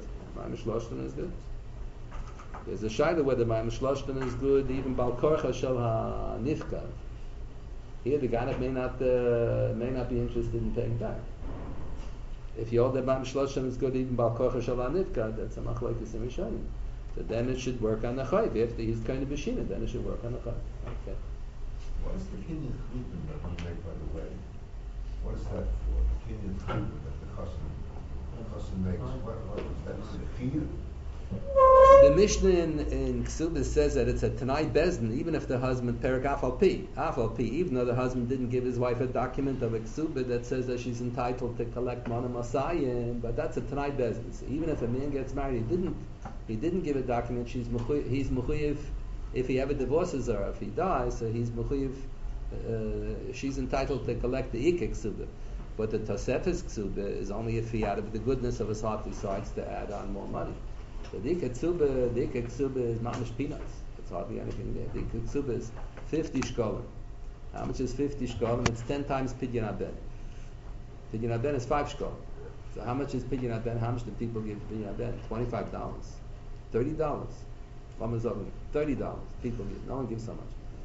There's a shayla whether my Mishloshtan is good, even Bal Korcha Shel HaNifkav. Here the guy may not be interested in paying back. If you hold that my Mishloshtan is good, even Bal Korcha Shel HaNifkav, that's a machlokes in Rishonim. So then it should work on the chayv. If he's kind of b'shina, then it should work on the chayv. Okay. What is the kinyan chiyuvim that we make, by the way? What is that for? The kinyan chiyuvim that the chassan makes. What is that? Is it chiyuv? The Mishnah in Ksubis says that it's a Tanai Bezdin, even if the husband, Perak Afal Pi, even though the husband didn't give his wife a document of a Ksubah that says that she's entitled to collect Mana Masayim, but that's a Tanai Bezdin. So even if a man gets married, he didn't give a document, he's Mechuyev, if he ever divorces her, if he dies, so he's Mechuyev, she's entitled to collect the Ikek Ksubah. But the Tosefes Ksubah is only if he, out of the goodness of his heart, decides to add on more money. So the Ikek Ksubah is mamish peanuts. It's hardly anything there. The Ikek Ksubah is 50 shkolim. How much is 50 shkolim? It's 10 times Pidyon Aben. Pidyon Aben is 5 shkolim. So how much is Pidyon Aben? How much do people give Pidyon Aben? $25. $30. $30. People give. No one gives so much.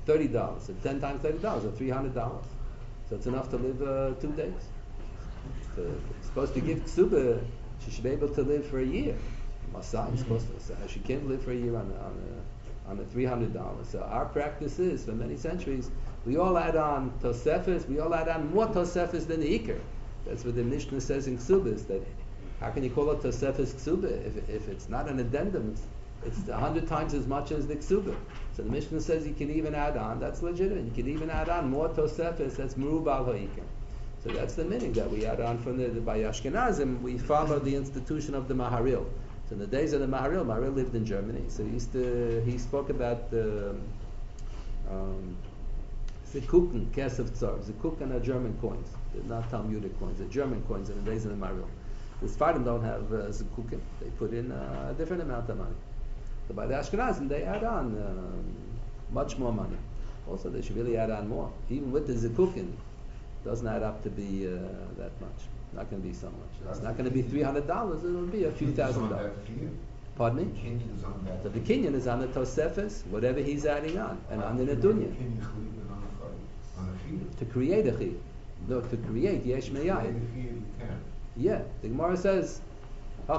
$30. So 10 times $30 or $300. So it's enough to live 2 days. You're supposed to give ksuba, she should be able to live for a year. Masai is supposed to say she can't live for a year on a $300. So our practice is, for many centuries, we all add on Tosefes, we all add on more Tosefes than the Iker. That's what the Mishnah says in Ksubas, that how can you call it Tosefes Ksuba if it's not an addendum? It's 100 times as much as the Ksuba. So the Mishnah says you can even add on, that's legitimate, you can even add on more Tosefes, that's Merubal HaIker. So that's the meaning that we add on from by Ashkenazim, we follow the institution of the Maharil. So in the days of the Maharil lived in Germany, so he spoke about the Zekuken, Kesef Tsar. Zekuken are German coins. They're not Talmudic coins. They're German coins in the days of the Maharil. The Sfardim don't have Zekuken. They put in a different amount of money. So by the Ashkenazim, they add on much more money. Also, they should really add on more. Even with the Zekuken, doesn't add up to be that much. Not going to be so much. It's not going to be $300. It'll be a few $1,000. Pardon me? Kinyan is on that. So the Kinyan is on the Tosefes, whatever he's adding on, and on the Nedunya. To create a Chiyuv. No, to create Yesh Me'yayin. Yeah, the Gemara says, the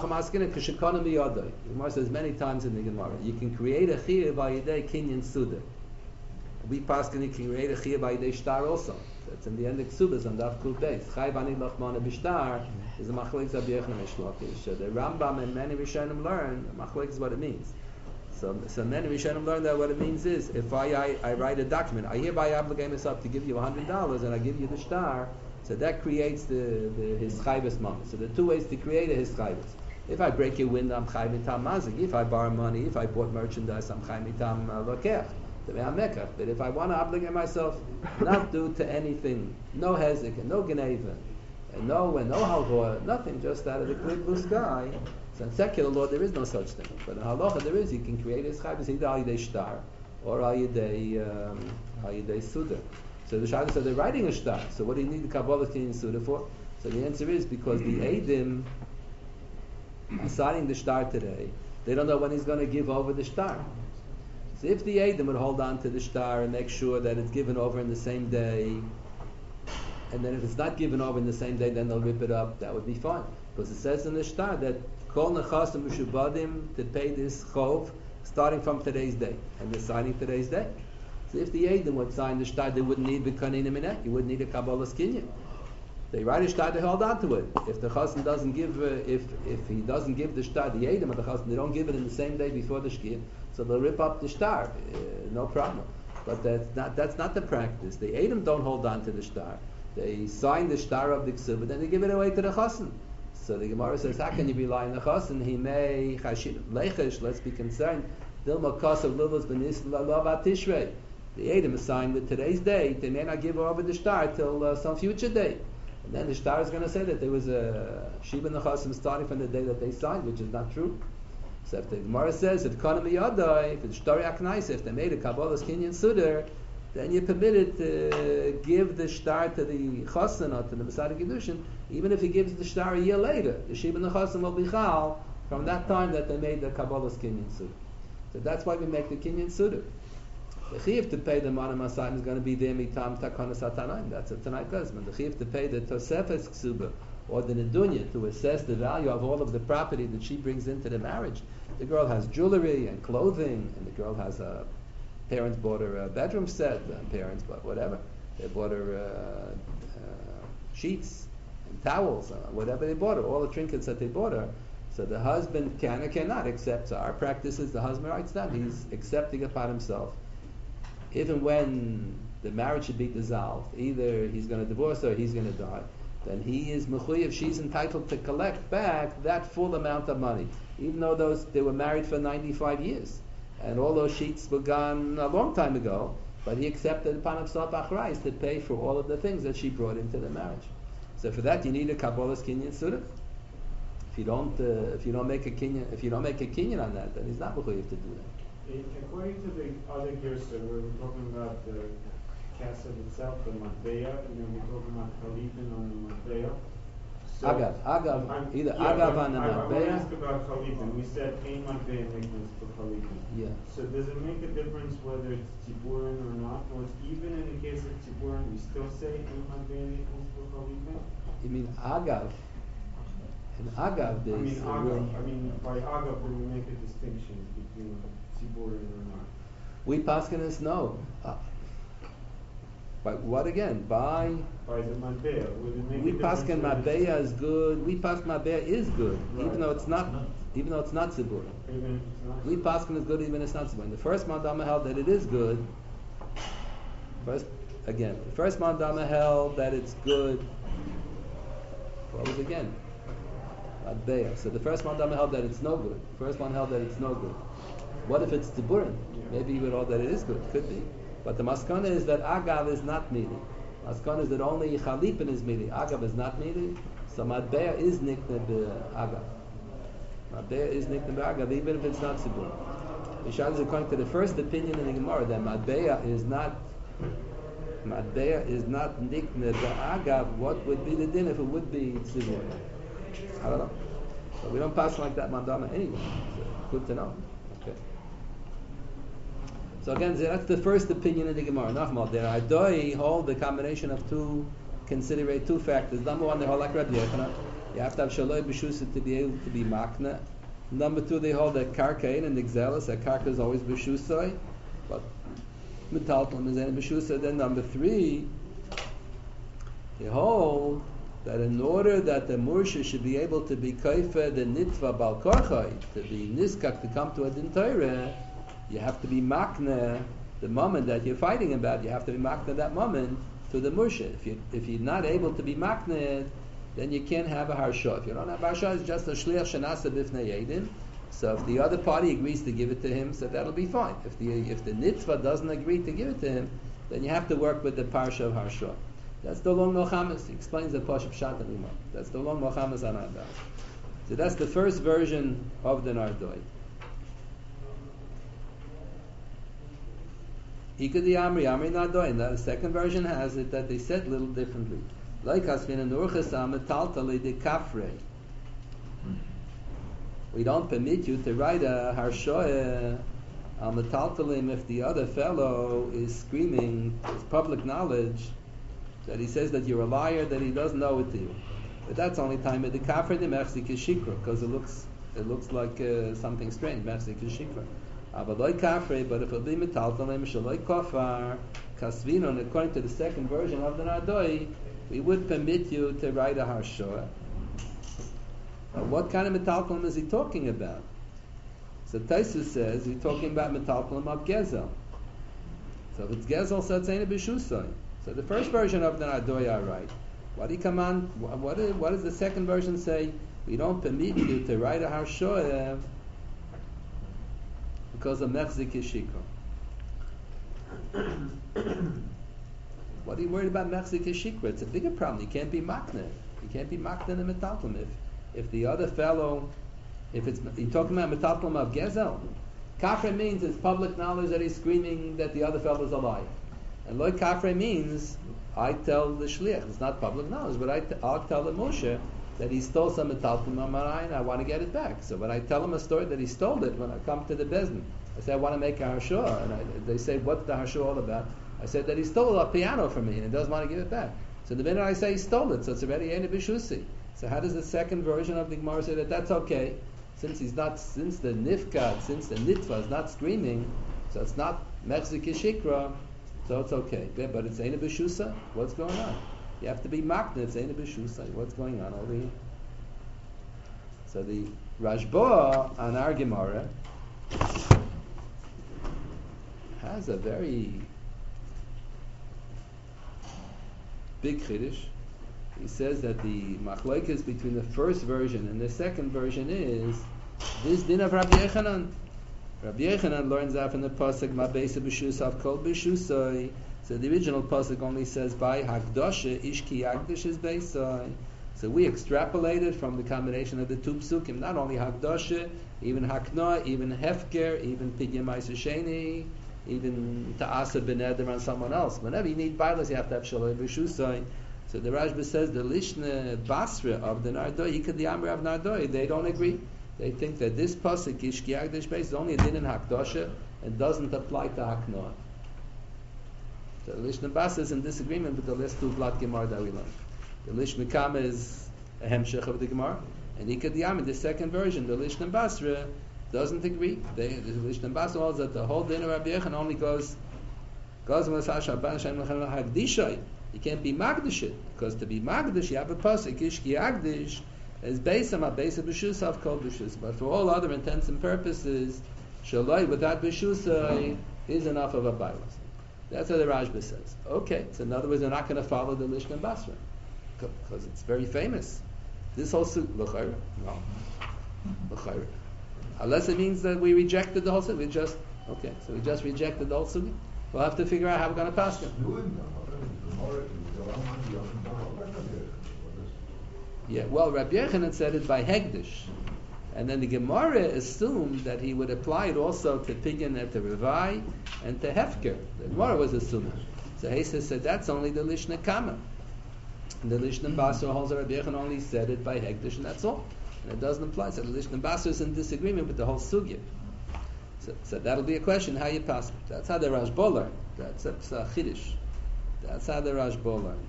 Gemara says many times in the Gemara, you can create a Chiyuv by Yidei Kinyan Suda. We paskin you can create a Chiyuv by Yidei Shtar also. That's in the end of Ksubas on Daf Kuf Beis. Chayv Ani Lachmana B'Shtar is a Machlek Rabbi Yochanan Mishlokish. So the Rambam and many Rishonim learn Machlek is what it means. So many Rishonim learn that what it means is if I write a document, I hereby obligate myself to give you $100 and I give you the shtar, so that creates his chayvus moment. So there are two ways to create a his chayvus. If I break your window, I'm chayv mitam mazik. If I borrow money, if I bought merchandise, I'm chayv mitam lokech. But if I want to obligate myself, not due to anything, no hezek and no geneva, and no halvor, nothing, just out of the clear blue sky. So in secular law there is no such thing, but in halacha there is. You can create his chayvus either al yidei shtar or al yidei suda. So the Shailah said they're writing a shtar. So what do you need the Kabbalah Kinyan Suda for? So the answer is because the Eidim are signing the shtar today. They don't know when he's going to give over the shtar. So if the Eidim would hold on to the shtar and make sure that it's given over in the same day, and then if it's not given over in the same day, then they'll rip it up, that would be fine. Because it says in the shtar that Kol Nechasim Mishubadim to pay this chov starting from today's day. And they're signing today's day. So if the Eidim would sign the shtar, they wouldn't need B'kanin Mineh. You wouldn't need a Kabbalah's Kinyan. They write a shtar, they hold on to it. If the Chassan doesn't give, if he doesn't give the shtar, the Eidim or the Chassan, they don't give it in the same day before the Shkir, so they'll rip up the shtar, no problem. But that's not the practice. The Eidim don't hold on to the shtar. They sign the shtar of the Ksub, but then they give it away to the Chassan. So the Gemara says, how can you be lying the Chassan? He may lechesh. Let's be concerned. Dilma kasav luvos benis lalav tishrei. The Eidim is signed with today's date. They may not give over the shtar till some future date. And then the shtar is going to say that there was a Shiba Nechasim starting from the day that they signed, which is not true. So if the Gemara says, if Kanam Yadai, if it's Shtari Aknais, if they made a Kabbalah's Kinyan Sudar, then you're permitted to give the shtar to the Chassan or to the Masada Kiddushin, even if he gives the shtar a year later. The Shiba Nechasim will be Chal from that time that they made the Kabbalah's Kinyan Sudar. So that's why we make the Kinyan Sudar. The chiyuv to pay the Mana Masayim is going to be there mitam takana satanaim. That's a Tanai Guzman. The chiyuv to pay the Tosefes Ksuba or the Nedunya to assess the value of all of the property that she brings into the marriage. The girl has jewelry and clothing, and the girl has parents bought her a bedroom set, parents bought whatever. They bought her sheets and towels, whatever they bought her, all the trinkets that they bought her. So the husband can or cannot accept. So our practice is the husband writes down, he's accepting upon himself. Even when the marriage should be dissolved, either he's going to divorce her or he's going to die, then he is mechuyev, she's entitled to collect back that full amount of money, even though they were married for 95 years. And all those sheets were gone a long time ago, but he accepted upon himself achrayis to pay for all of the things that she brought into the marriage. So for that you need a Kabbalah's Kinyan Suda. If you don't make a kinyan on that, then he's not mechuyev to do that. According to the other Girsa, where we're talking about the Kesef itself, the Matbeya, and then we're talking about Chalipin on the Matbeya. So, Agav, either yeah, Agav but on the I want to Matbeya. ask about Chalitza. We said Ein Matbeya Niknas for Chalitza. Yeah. So does it make a difference whether it's Tziburin or not? Or even in the case of Tziburin, we still say Ein Matbeya Niknas for Chalitza? You mean Agav? In Agav, there's By Agav, do we make a distinction between Tziburin or not? we Pascanis no. By what again? By By the Matbeya, would it make we a difference? Pascan whether it's- Matbeya is good. We Pascan Matbeya is good, Right. even though it's not Zibur. Even if it's not. We Pascan is good even if it's not Zibur. The first Mandama held that it is good. The first Mandama held that it's good. What was again? Matbeya. So the first Mandama held that it's no good. The first one held that it's no good. What if it's Ziburin? Maybe you would hold that it is good. Could be. But the maskana is that Agav is not mili. Maskana is that only Chalipin is mili. Agav is not mili. So Matbeya is nikne Agav. Matbeya is nikne Agav even if it's not Zibur. Yishad is according to the first opinion in the Gemara that Matbeya is not nikne Agav. What would be the din if it would be Zibur? I don't know. So we don't pass like that mandama anyway. So good to know. Okay. So again, that's the first opinion in the Gemara. Nachmal, there Adoi hold the combination of two factors. Number one, they hold like Rabbi Yochanan. You have to have shaloi b'shusa to be able to be makna. Number two, they hold that karkain and exelis. That karka is always b'shusai, but metalplam is in b'shusa. Then number three, they hold that in order that the mursha should be able to be kaifa the nitva bal korchai, to be niskak to come to a din Torah, you have to be makna the moment that you're fighting about. You have to be makna that moment to the mursha. If you're not able to be makna, then you can't have a harsha. If you don't have a harsha, it's just a shliach shenasa b'fnei yedim. So if the other party agrees to give it to him, so that'll be fine. If the nitva doesn't agree to give it to him, then you have to work with the parsha of harsha. That's the long Mochamas. He explains the Pashup Pshat and Umar. That's the long Mochamas on Ardai. So that's the first version of the Nardoi. Ikadi Amri Nardoi. And the second version has it that they said a little differently. Like Asvina Nurchasam Taltali de Kafre. We don't permit you to write a Harshoah on the Taltalim if the other fellow is screaming, it's public knowledge, that he says that you're a liar, that he doesn't know it to you. But that's only time at the kafir the mechzik is shikra, because it looks like something strange. Mechzik is shikra. Avaloi kafir, but if it be metaltalim shaloi kafar kasvinon, according to the second version of the Nardoi, we would permit you to write a harshoah. Now, what kind of metaltalim is he talking about? So Taisus says he's talking about metaltalim of gezel. So if it's gezel, so it's ain't a b'shusay. So the first version of the Nardoi are right. What does the second version say? We don't permit you to write a harshoah because of mechzik yeshikra. What are you worried about mechzik yeshikra? It's a bigger problem. You can't be makna. You can't be makna in a metaltalm. If the other fellow, you're talking about metaltalm of gezel. Kafre means it's public knowledge that he's screaming that the other fellow is a liar. And loy kafre means I tell the shliach. It's not public knowledge, but I'll tell the Moshe that he stole some metaltalm on Marayin and I want to get it back. So when I tell him a story that he stole it, when I come to the bezdin, I say I want to make a harshoah, and they say what's the harshoah all about? I said that he stole a piano from me and he doesn't want to give it back. So the minute I say he stole it, so it's already ain't a bishusi. So how does the second version of the Gemara say that that's okay? Since the nifkat, since the nitva is not screaming, so it's not mechzik yeshikra, so it's okay. But it's ain't a bishusa. What's going on? You have to be makna. It's ain't a bishusa. What's going on over here? So the Rashba on our Gemara has a very big chiddush. He says that the machlokes between the first version and the second version is this din of Rabbi Yochanan. Rabbi Yochanan learns that from the pasuk Ma'beisa b'shusav kol b'shusai. So the original pasuk only says by Hakdosha Ishki Yakdish is Beisai. So we extrapolated from the combination of the two psukim, not only Hakdosha, even Haknoah, even Hefker, even Pidya Ma'aser Sheni, even Ta'asa Ben Eder on someone else. Whenever you need Bailas, you have to have Shaloi B'Shusai. So the Rashba says the Lishna Basra of the Nardoi, Hikad the Amr of Nardoi, they don't agree. They think that this pasuk Ishki Agdish Beis is only a din in Hakdosha and doesn't apply to Haknoah. So the Lishna Basra is in disagreement with the last two Blat Gemara that we learned. The Lishna Kama is a Hemshech of the Gemara, and Hikad the Amr, the second version, the Lishna Basra, doesn't agree. The Lishna Basra holds that the whole din of Rabbi Yechon only goes with Hashem Hagdishai. You can't be Magdish it, because to be Magdish, you have a pasuk, Ishki Agdish, is based on a base of B'shusah called B'shusah. But for all other intents and purposes, Shaloi without B'shusah is enough of a Bailas. That's what the Rashba says. Okay, so in other words, they're not going to follow the Lishna Basra, because it's very famous. This whole suit, L'chayra? No. L'chayra. Unless it means that we rejected the whole suit. We just rejected the whole suit. We'll have to figure out how we're going to pass it. Yeah, well, Rabbi Yochanan said it by Hegdish, and then the Gemara assumed that he would apply it also to Pidyon and to Revai and to Hefker. The Gemara was assuming. So Hesa said that's only the Lishna Kama. And the Lishna Basra holds that Rabbi Yochanan only said it by Hegdish, and that's all. And it doesn't apply. So the Lishna Basra is in disagreement with the whole sugya. So that'll be a question how you pass it. That's how the Rashba learned. That's a Chiddush. That's how the Rashba learns.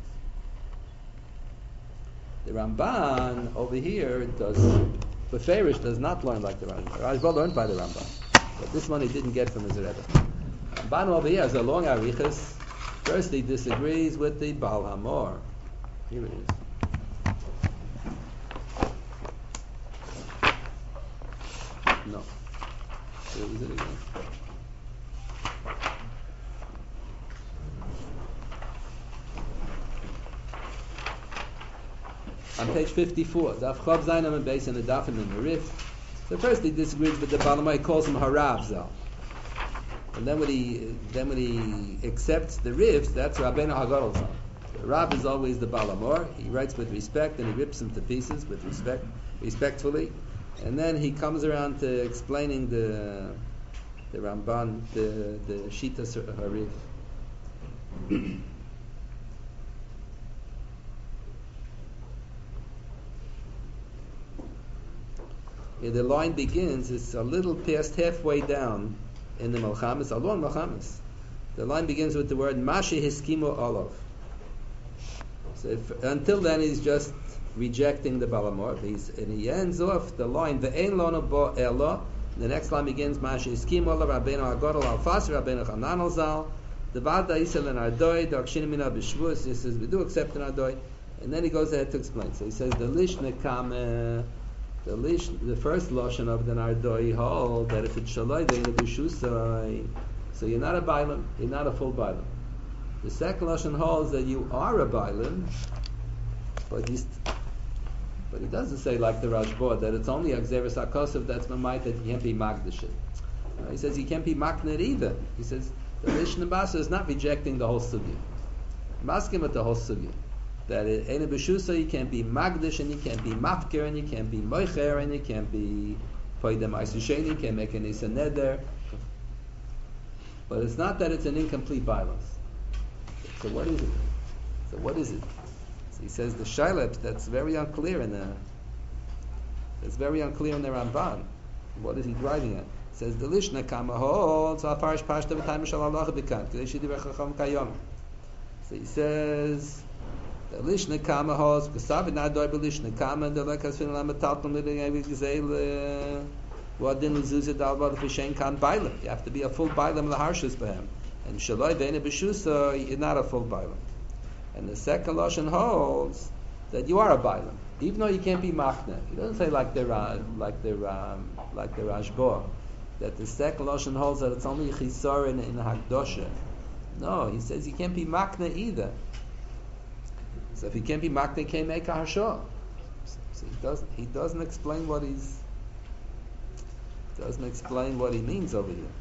The Ramban over here Beferish does not learn like the Rashba. Rashba learned by the Ramban, but this one he didn't get from his Rebbe. Ramban over here has a long arichas. First he disagrees with the Baal Hamor. Here it is. No. Where is it again? On page 54, Daf Chav Zayin Amud Beis and the Daf and the Rif. So first he disagrees with the Balamai, calls him Harav Zal, and then when he accepts the Rif, that's Rabbeinu Hagadol Zal. The Rav is always the Balamor. He writes with respect and he rips him to pieces with respectfully, and then he comes around to explaining the Ramban, the Shitas Harif. The line begins, it's a little past halfway down in the Malchamas, a long Malchamas. The line begins with the word Mashi Hiskimu Olav. So until then he's just rejecting the Balamor. And he ends off the line, Ve'en Lona Bo Elo. The next line begins, Mashi Hiskimu Olav, Rabbeinu Hagadol Al-Fas, Rabbeinu Chanan Al-Zal, the Vada Yisel and Ardoi, the Akshin Mina B'Shvus. He says, we do accept an Ardoi. And then he goes ahead to explain. So he says, the Lishna Kame, the first lashon of the Nardoi hold that if it's shaloi they need b'shusai, so you're not a bailam, you're not a full bailam. The second lashon holds that you are a bailam, but he doesn't say like the Rashba that it's only a gzeres hakosov that's mamait that you can't be magdashit. He says you can't be maknet either. He says the Lishna Basra is not rejecting the whole sugya. Masking with the whole sugya. That in a b'shusa you can't be magdish and you can't be mafker and you can't be moicher and you can't be poidem aisushen, you can't make an isa neder. But it's not that it's an incomplete violence. So what is it? So he says the shailet that's very unclear in the Ramban. What is he driving at? It says the lishna kama holds al parish pashta v'tayim shal Allah b'kan k'dei shidi v'chacham kayom. So he says the Lishna Kama holds Kasav Nadoi Belishna Kama the Lekas Fin Lama Talpum Living Evi Gazelle Wadin Luzuzid Alba the Fishen Kan Bailam. You have to be a full Bailam the Harshus by him. And Shaloi Vena Beshusa you're not a full Bailam. And the second Lashon holds that you are a Bailam, even though you can't be Machna. He doesn't say like the Rashba that the second Lashon holds that it's only Chisar in the Hakdosha. No, he says you can't be Machna either. So if he can't be makna, he can't make a hashah. So he doesn't explain what he means over here.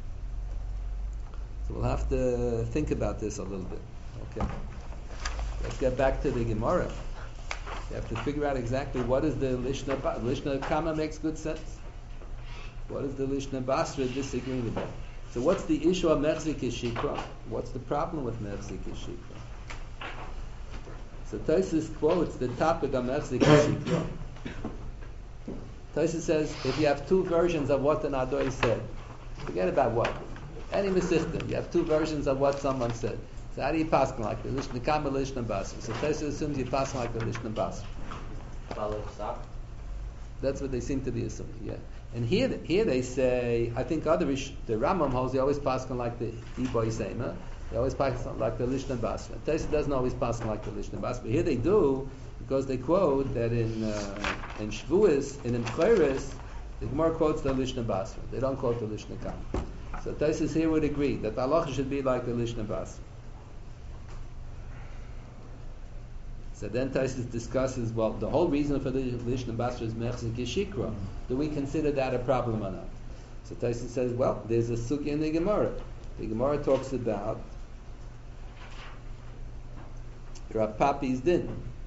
So we'll have to think about this a little bit. Okay. Let's get back to the Gemara. You have to figure out exactly what is the Lishna Kama makes good sense. What is the Lishna Basra disagreeing about? So what's the issue of Mechzik Shikra? What's the problem with Mechzik Shikra? So Tosfos quotes the topic of Mechzik Shikra. Tosfos says if you have two versions of what the Nadoi said, forget about what. Any Mesichta, you have two versions of what someone said. So how do you pass like the Lishna Kama, Lishna Basra? So Tosfos assumes you pass like the Lishna Basra. That's what they seem to be assuming, yeah. And here they say, I think the Rambam holds they always pass like the Iboy Sema. They always pass like the Lishna Basra. Tosfos doesn't always pass like the Lishna Basra. But here they do, because they quote that in Shavuos, in Emcheres, the Gemara quotes the Lishna Basra. They don't quote the Lishna Kama. So Tosfos here would agree that the halacha should be like the Lishna Basra. So then Tosfos discusses, well, the whole reason for the Lishna Basra is Mechzik Yeshikra. Do we consider that a problem or not? So Tosfos says, well, there's a sugya in the Gemara. The Gemara talks about Rav Papi's din.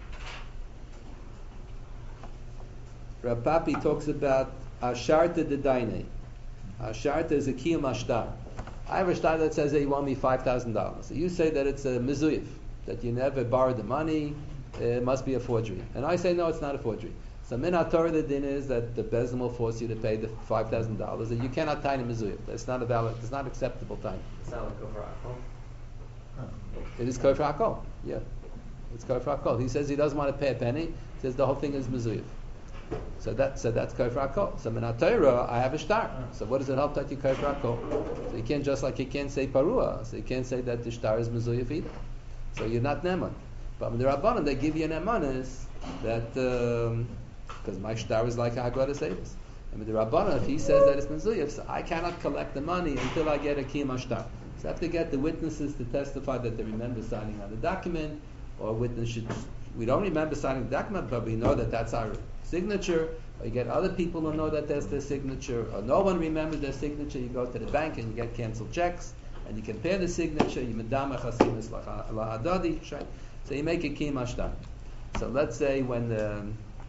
Rav Papi talks about Asharta de Daine. Asharta is a kiyum ashtar. I have a shtar that says that you want me $5,000. So you say that it's a mezuyif, that you never borrowed the money, it must be a forgery. And I say no, it's not a forgery. So min haTorah the din is that the bezin will force you to pay the $5,000, and you cannot tie a mezuyif. That's not a valid. It's not acceptable time. It's not like Kofar Akol. It is kofar hakol. Yeah, it's kofar hakol. He says he doesn't want to pay a penny. He says the whole thing is mezuyif. So that's kofar hakol. So min haTorah, I have a shtar. So what does it help that you kofar hakol? So you can't just like you can't say parua. So you can't say that the shtar is mezuyif either. So you're not neman. But in the Rabbanan, they give you an emanis that because my shtar is like Haggadah Sevis. And with the Rabbanan, if he says that it's mezuyif, so I cannot collect the money until I get a kiyum shtar. So I have to get the witnesses to testify that they remember signing on the document, or witness should. We don't remember signing the document, but we know that that's our signature. Or you get other people who know that that's their signature, or no one remembers their signature. You go to the bank and you get canceled checks, and you compare the signature. You medama chasimis lahadadi. So you make a kiyum ashtar. So let's say when the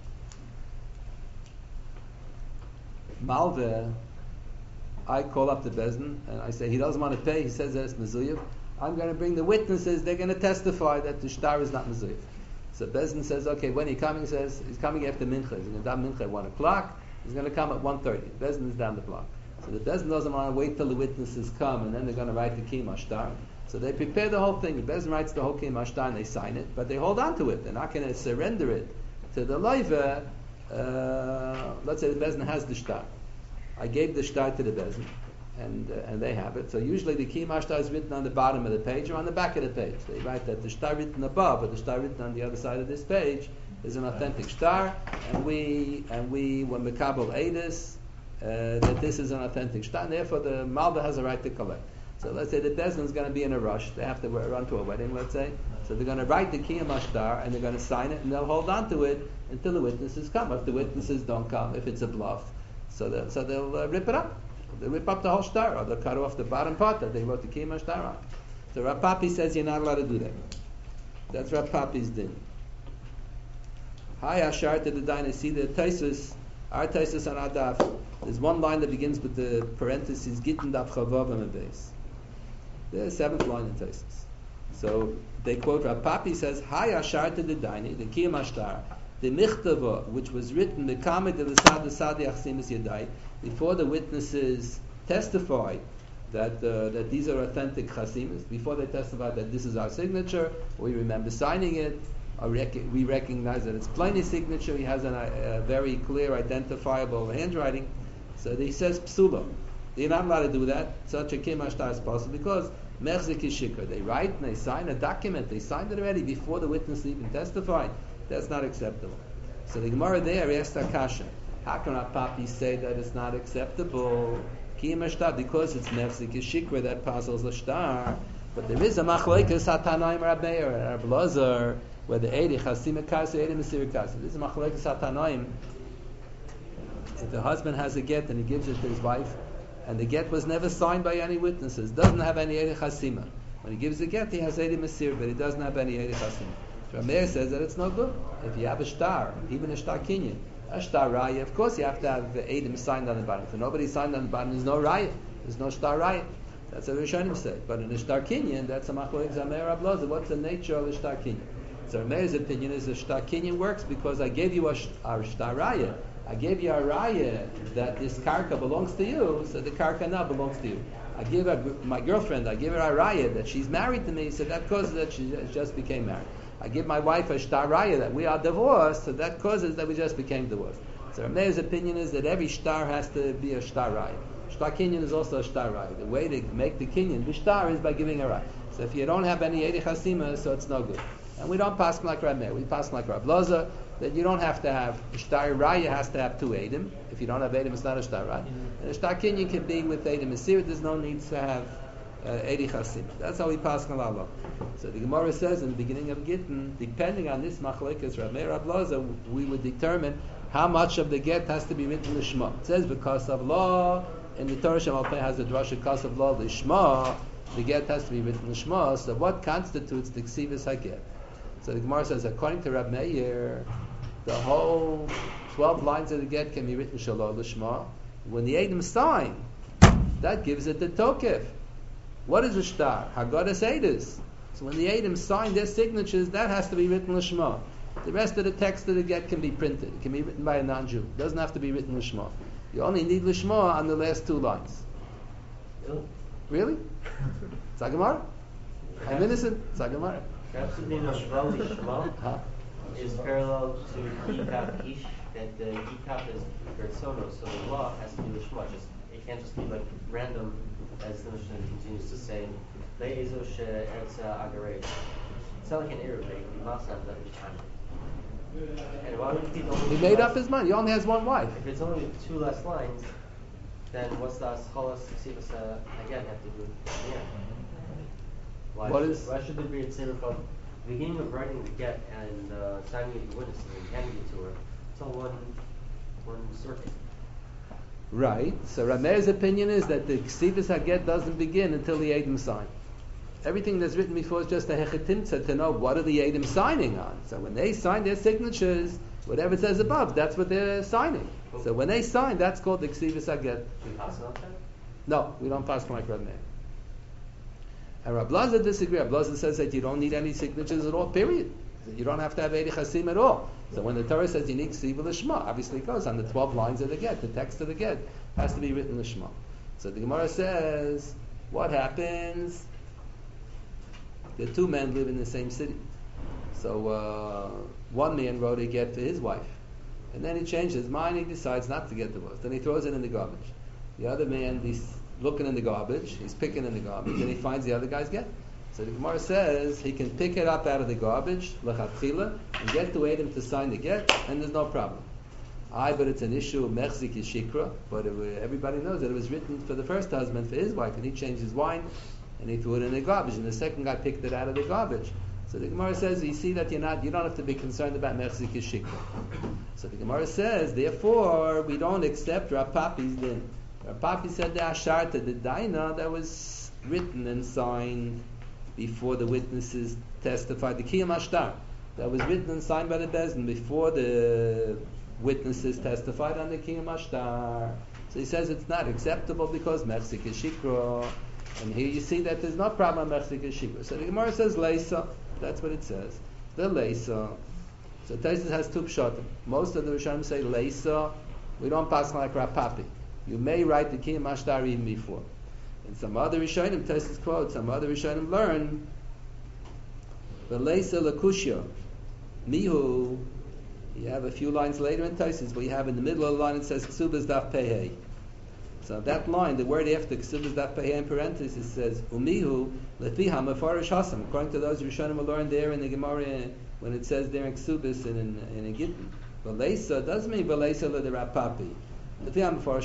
Malveh, I call up the Bezdin and I say he doesn't want to pay. He says that it's mezuyif. I'm going to bring the witnesses. They're going to testify that the shtar is not mezuyif. So Bezdin says, okay, when he coming? Says he's coming after mincha. He's going to daven mincha at 1:00. He's going to come at 1:30. Bezdin is down the block. So the Bezdin doesn't want to wait till the witnesses come and then they're going to write the kiyum ashtar. So they prepare the whole thing. The Bezdin writes the whole kiyum ashtar and they sign it, but they hold on to it. They're not going to surrender it to the loiva. Let's say the Bezdin has the shtar. I gave the shtar to the Bezdin, and they have it. So usually the kiyum ashtar is written on the bottom of the page or on the back of the page. They write that the shtar written above or the shtar written on the other side of this page is an authentic shtar, and we when Mekabel Eidus that this is an authentic shtar, and therefore the Malveh has a right to collect. So let's say the Bezdin is going to be in a rush. They have to run to a wedding, let's say. So they're going to write the kiyum ashtar and they're going to sign it and they'll hold on to it until the witnesses come. If the witnesses don't come, if it's a bluff, so they'll rip it up. They'll rip up the whole shtar, or they'll cut off the bottom part that they wrote the kiyum ashtar on. So Rav Papi says you're not allowed to do that. That's Rav Papi's din. Hi Ashar to the Daina. See the Tosfos, our Tosfos on our daf. There's one line that begins with the parentheses Gittin daf chavav and base. There's the 7th line in Tosfos. So they quote Rav Papi says, "Hi Ashar to the Daini, the kiyum ashtar, the michtava, which was written the kamed of the sadi achsimis yadai, before the witnesses testified that these are authentic chasimis, before they testified that this is our signature, we remember signing it, we recognize that it's plain signature. He has a very clear, identifiable handwriting. So he says psula. You're not allowed to do that. Such a kiyum ashtar is possible because mechzik is shikra. They write and they sign a document. They signed it already before the witness even testified. That's not acceptable. So the Gemara there asked Akasha, how can our papi say that it's not acceptable? Kiyum ashtar, because it's mechzik is shikra that passes a shtar. But there is a machlokes hatanaim Rabbeir and Rab Lazar where the Eidi chasim ekasi, Eidi mesir ekasi. This is machlokes hatanaim. If the husband has a get and he gives it to his wife, and the get was never signed by any witnesses, doesn't have any Eidi chasima. When he gives the get, he has Eidi mesir, but he doesn't have any Eidi chasima. Rameir says that it's no good. If you have a shtar, even a shtar kinyan, a shtar raya, of course you have to have the Eidim signed on the bottom. If nobody signed on the bottom, there's no raya. There's no shtar raya. That's what Rishonim say. But in a shtar kinyan, that's a machlokes zameir Rab Lazar. What's the nature of a shtar kinyan? So Rameir's opinion is the shtar kinyan works because I gave you a shtar raya. I gave you a raya that this karka belongs to you, so the karka now belongs to you. I give my girlfriend, I give her a raya that she's married to me, so that causes that she just became married. I give my wife a shtar raya that we are divorced, so that causes that we just became divorced. So Rameir's opinion is that every shtar has to be a shtar raya. Shtar kinyan is also a shtar raya. The way to make the kinyan b'shtar is by giving a raya. So if you don't have any Eidei Chasima, so it's no good. And we don't pass like Rab Meir. We pass like Rab Loza that you don't have to have a shtar raya has to have two Eidim. If you don't have Eidim, it's not a shtar raya. And a shtar kinyan can be with Eidim Asir. There's no need to have Eidei Chasima. That's how we pass like Allah. So the Gemara says in the beginning of Gittin, depending on this machlekes Rab Meir Rab Loza, we would determine how much of the get has to be written Lishma. It says because of law, and the Torah Shemal Pei has the drasha because of law Lishma, the get has to be written Lishma. So what constitutes the Ksivas HaGet? So the Gemara says, according to Rab Meir, the whole 12 lines of the get can be written Shalom Lishma. When the Eidim sign, that gives it the Tokef. What is a shtar? Haggadah Eidos. So when the Eidim sign their signatures, that has to be written Lishma. The rest of the text of the get can be printed. It can be written by a non-Jew. It doesn't have to be written Lishma. You only need Lishma on the last two lines. Really? Sagamar? I'm innocent. Sagamar. Perhaps the name of Shval Lishma is parallel to Kikaf Ish, that the Kikaf is Gertsono, so the law has to be Lishma. It can't just be like random, as the Mishnah continues to say, Le'ezo she'eretz agarei. It's not like an Arabic, you must have that time. And why would people He made up his mind. He only has one wife. If it's only two less lines, then what's the Ascholas Ksivas again have to do? Yeah. Why should there be a tzibur called the beginning of writing the get and signing it to witnesses and handing it to her? It's all one circuit. Right. So Rameir's opinion is that the Ksivas HaGet doesn't begin until the Eidim sign. Everything that's written before is just a hechetimtza to know what are the Eidim signing on. So when they sign their signatures, whatever it says above, that's what they're signing. So when they sign, that's called the Ksivas HaGet. Do we pass on that? No, we don't pass like Rab Meir. And Rab Lazar disagrees. Rab Lazar says that you don't need any signatures at all, period. You don't have to have Eidei Chasim at all. So when the Torah says you need Ksiva Lishma, obviously it goes on the 12 lines of the get. The text of the get has to be written Lishma. So the Gemara says, what happens? The two men live in the same city. So one man wrote a get to his wife. And then he changed his mind, he decides not to get divorced. Then he throws it in the garbage. The other man, he's looking in the garbage, he's picking in the garbage, and he finds the other guy's get. So the Gemara says he can pick it up out of the garbage, lechatchila, and get to Adam to sign the get, and there's no problem. But it's an issue of mechzik yeshikra, but everybody knows that it was written for the first husband, for his wife, and he changed his wine, and he threw it in the garbage, and the second guy picked it out of the garbage. So the Gemara says, you see that you don't have to be concerned about mechzik yeshikra. So the Gemara says, therefore, we don't accept Rav Papi's din. Rav Papi said the asharta, the daina, that was written and signed before the witnesses testified, the kiyam ashtar, that was written and signed by the Bezdin before the witnesses testified on the kiyam ashtar. So he says it's not acceptable because mechzik is shikra. And here you see that there's no problem with mechzik is shikra. So the Gemara says leisa, that's what it says. The leisa. So Taisus has two pshatim. Most of the Rishonim say leisa. We don't pass like Rav Papi. You may write the kiyam ashtar even before. And some other Rishonim, Taisus quotes, some other Rishonim learn the leisa lakushya mihu. You have a few lines later in Taisus, where you have in the middle of the line it says ksubas daf pehei. So that line, the word after ksubas daf pehei in parentheses says umihu lefi hamafarish hasam. According to those Rishonim will learn there in the Gemara when it says there in ksubas and in a gittin. V'leisa doesn't mean v'leisa le the Rav Papi. Not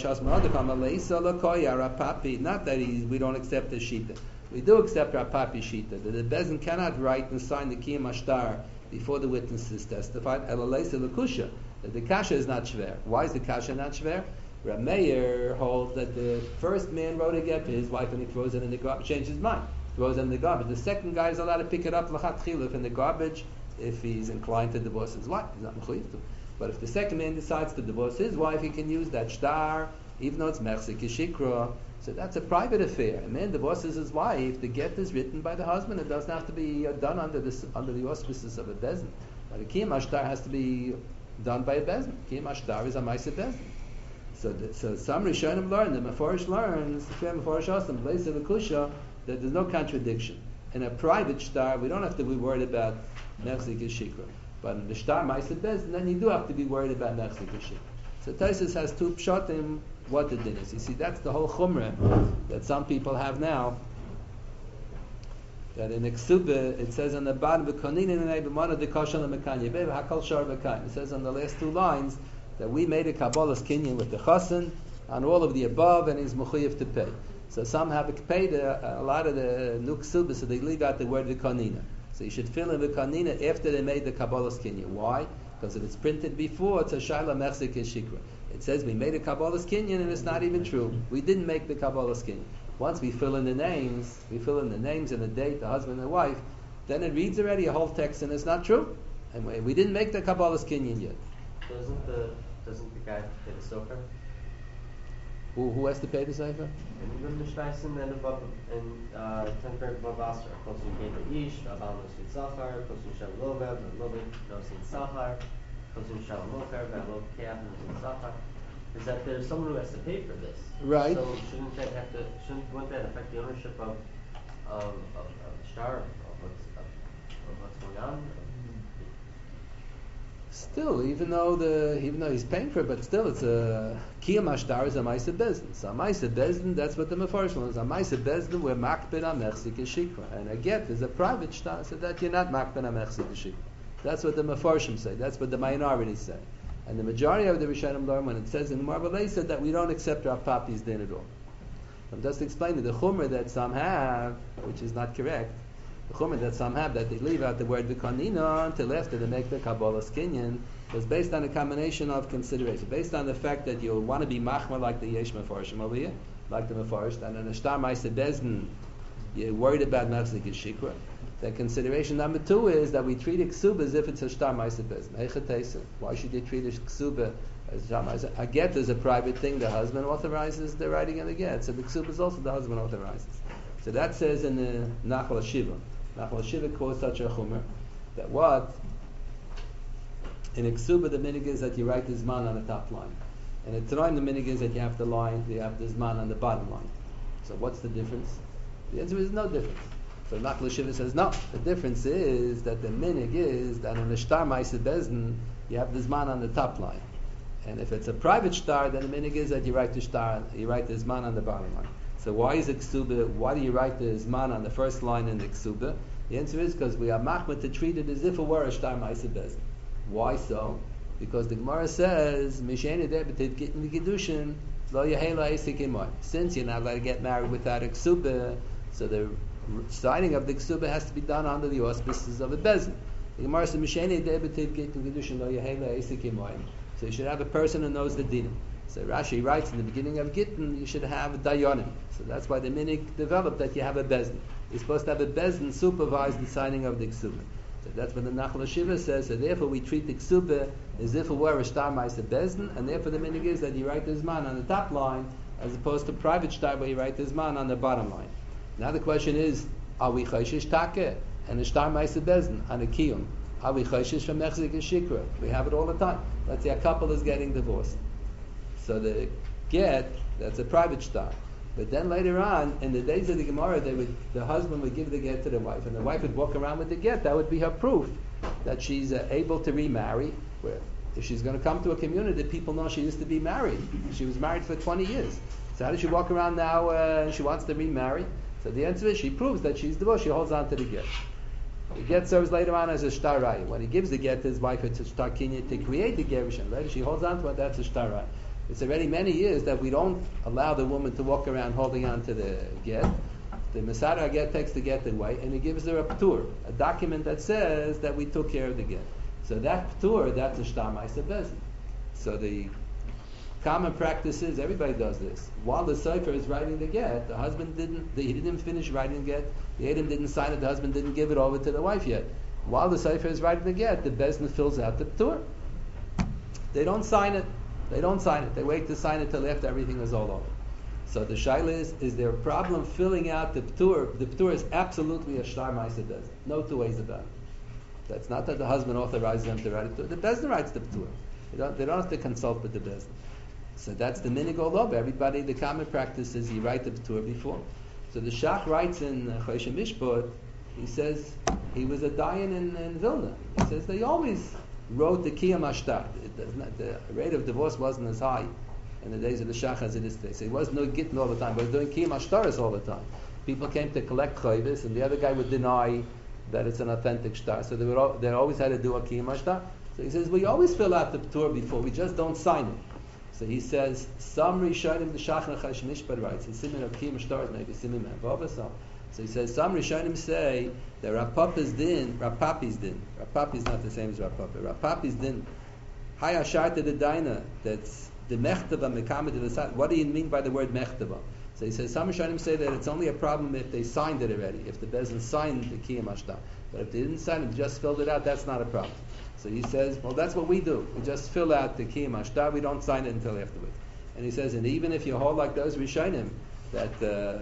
that we don't accept the shita. We do accept Rav Papi's shita. That the Bezdin cannot write and sign the kiyam ashtar before the witnesses testified. That the kasha is not shver. Why is the kasha not shver? Rav Meir holds that the first man wrote a get for his wife and he throws it in the garbage, changed his mind, throws it in the garbage. The second guy is allowed to pick it up l'chatchila in the garbage if he's inclined to divorce his wife. He's not mechuyev to. But if the second man decides to divorce his wife, he can use that shtar even though it's mechzik shikra. So that's a private affair. A man divorces his wife. The get is written by the husband. It doesn't have to be done under the auspices of a bezdin. But a kiyum ashtar has to be done by a bezdin. Kiyum ashtar is a ma'aseh bezdin. So some Rishonim learn, the Meforish learns, the Meforish Osam, Leisa V'Kusha, that there's no contradiction. In a private shtar, we don't have to be worried about mechzik shikra. But in the shtar ma'aseh bezdin, then you do have to be worried about mechzik shikra. So Taisus has two pshatim what the din is. You see, that's the whole chumrah that some people have now. That in Eksuba, it says on the bottom, it says on the last two lines that we made a Kabbalah's kinyan with the chassan on all of the above, and he's mechuyev to pay. So some have paid a lot of the new Ksuba, so they leave out the word v'kanina. So you should fill in v'kanina after they made the Kabbalah's kinyan. Why? Because if it's printed before, it's a shaila mechzik shikra. It says we made a Kabbalah's kinyan, and it's not even true. We didn't make the Kabbalah's kinyan. Once we fill in the names, and the date, the husband and the wife, then it reads already a whole text, and it's not true. And we didn't make the Kabbalah's kinyan yet. Doesn't the guy pay the sofer? Who has to pay the sofer? And even the Shneisen and above and temporary above Asher, Kosun Geder Ish, Abal Nosin Safar, Kosun Shem Lovev, Lovev Nosin Safar, Kosun Shem Moker, Valo Kev Nosin Safar. Is that there's someone who has to pay for this? Right. So wouldn't that affect the ownership of the shtar, of what's going on? Still, even though he's paying for it, but still, it's a kiyum ashtar is a ma'aseh bezdin. So a ma'aseh bezdin, that's what the Meforish learns. A ma'aseh bezdin, we're makbid on mechzik shikra, and a get is a private shtar, so that you're not makbid on mechzik shikra. That's what the Meforshim say. That's what the minorities say. And the majority of the Rishonim learn when it says in the Marvel, they said that we don't accept Rav Papi's din at all. I'm just explaining the chumrah that some have, which is not correct. The chumrah that some have, that they leave out the word v'kanina until after they make the Kabbalah's kinyan, was based on a combination of consideration. Based on the fact that you want to be machma like the Yesh Meforshim over here, like the Meforish, and in a shtar ma'aseh bezdin, you're worried about mechzik shikra. The consideration number two is that we treat a ksuba as if it's a shtar ma'aseh bezdin. Why should you treat a ksuba as a shtar ma'aseh? A get is a private thing. The husband authorizes the writing of the get. So the ksuba is also the husband authorizes. So that says in the Nachal Shiva. Nachal Shiva quotes such a chumrah that what in a ksuba the minig is that you write the zman on the top line, and in Tanoim the minig is that you have the zman on the bottom line. So what's the difference? The answer is no difference. So Nachal Shiva says no. The difference is that the minig is that in a shtar ma'aseh bezdin you have the zman on the top line, and if it's a private shtar, then the minig is that you write the zman on the bottom line. So why is it ksuba? Why do you write the zman on the first line in the ksuba? The answer is because we are machmir to treat it as if it were a shtar ma'aseh bezdin. Why so? Because the Gemara says misheni debetiv getting the kedushin lo yehela esik imoy. Since you're not allowed to get married without a ksuba, so the signing of the ksuba has to be done under the auspices of a bezdin. The Gemara says misheni debetiv getting the kedushin lo yehela esik imoy. So you should have a person who knows the dinim. So Rashi writes in the beginning of Gittin, you should have a dayanim. So that's why the minig developed that you have a bezdin. You're supposed to have a bezdin supervise the signing of the ksuba. So that's what the Nachal Shiva says. So therefore we treat the ksuba as if it were a shtar ma'aseh bezdin, and therefore the minig is that you write the zman on the top line as opposed to private shtar where you write the zman on the bottom line. Now the question is, are we chayshish takeh and a shtar ma'aseh bezdin on a kiyum? Are we chayshish from mechzik and shikra? We have it all the time. Let's say a couple is getting divorced. So the get, that's a private shtar. But then later on, in the days of the Gemara, the husband would give the get to the wife, and the wife would walk around with the get. That would be her proof that she's able to remarry. Where if she's going to come to a community, people know she used to be married. She was married for 20 years. So how does she walk around now and she wants to remarry? So the answer is she proves that she's divorced. She holds on to the get. The get serves later on as a shtar raya. When he gives the get to his wife, it's a shtar kinyan to create the gerushin. Later she holds on to it. That's a shtar raya. It's already many years that we don't allow the woman to walk around holding on to the get. The Masada get takes the get away, and he gives her a ptur, a document that says that we took care of the get. So that ptur, that's a shtar ma'aseh bezdin. So the common practice is everybody does this. While the sofer is writing the get, the husband didn't finish writing the get. The Adam didn't sign it. The husband didn't give it over to the wife yet. While the sofer is writing the get, the bezdin fills out the ptur. They don't sign it. They don't sign it. They wait to sign it till after everything is all over. So the shaila is there a problem filling out the p'tur? The p'tur is absolutely a shtar ma'aseh bezdin. No two ways about it. That's not that the husband authorizes them to write it. The bezdin writes the p'tur. They don't have to consult with the bezdin. So that's the minig all over. Everybody, the common practice is you write the p'tur before. So the Shach writes in Choshen Mishpat, he says he was a dayan in Vilna. He says they always wrote the kiyam ashtar. The rate of divorce wasn't as high in the days of the Shach as it is today. So he wasn't doing gittin all the time, but he was doing kiyam ashtaris all the time. People came to collect chayvis, and the other guy would deny that it's an authentic shtar. So they always had to do a kiyam ashtar. So he says we always fill out the p'tur before, we just don't sign it. So he says, some Rishonim, the Shach and Choshen Mishpat writes, the Siman of Kiyam Shtar, maybe Siman Mavava. So he says, some Rishonim say that Rapapi's din, Rapapi's not the same as Rapapi's din, Haya Sharta the Daina, that's the Mechtava, Mekamed of the Sat. What do you mean by the word Mechtava? So he says, some Rishonim say that it's only a problem if they signed it already, if the Bezin signed the Kiyam Ashtar. But if they didn't sign it, just filled it out, that's not a problem. So he says, well, that's what we do. We just fill out the kiyam ashtar. We don't sign it until afterwards. And he says, and even if you hold like those Rishonim, that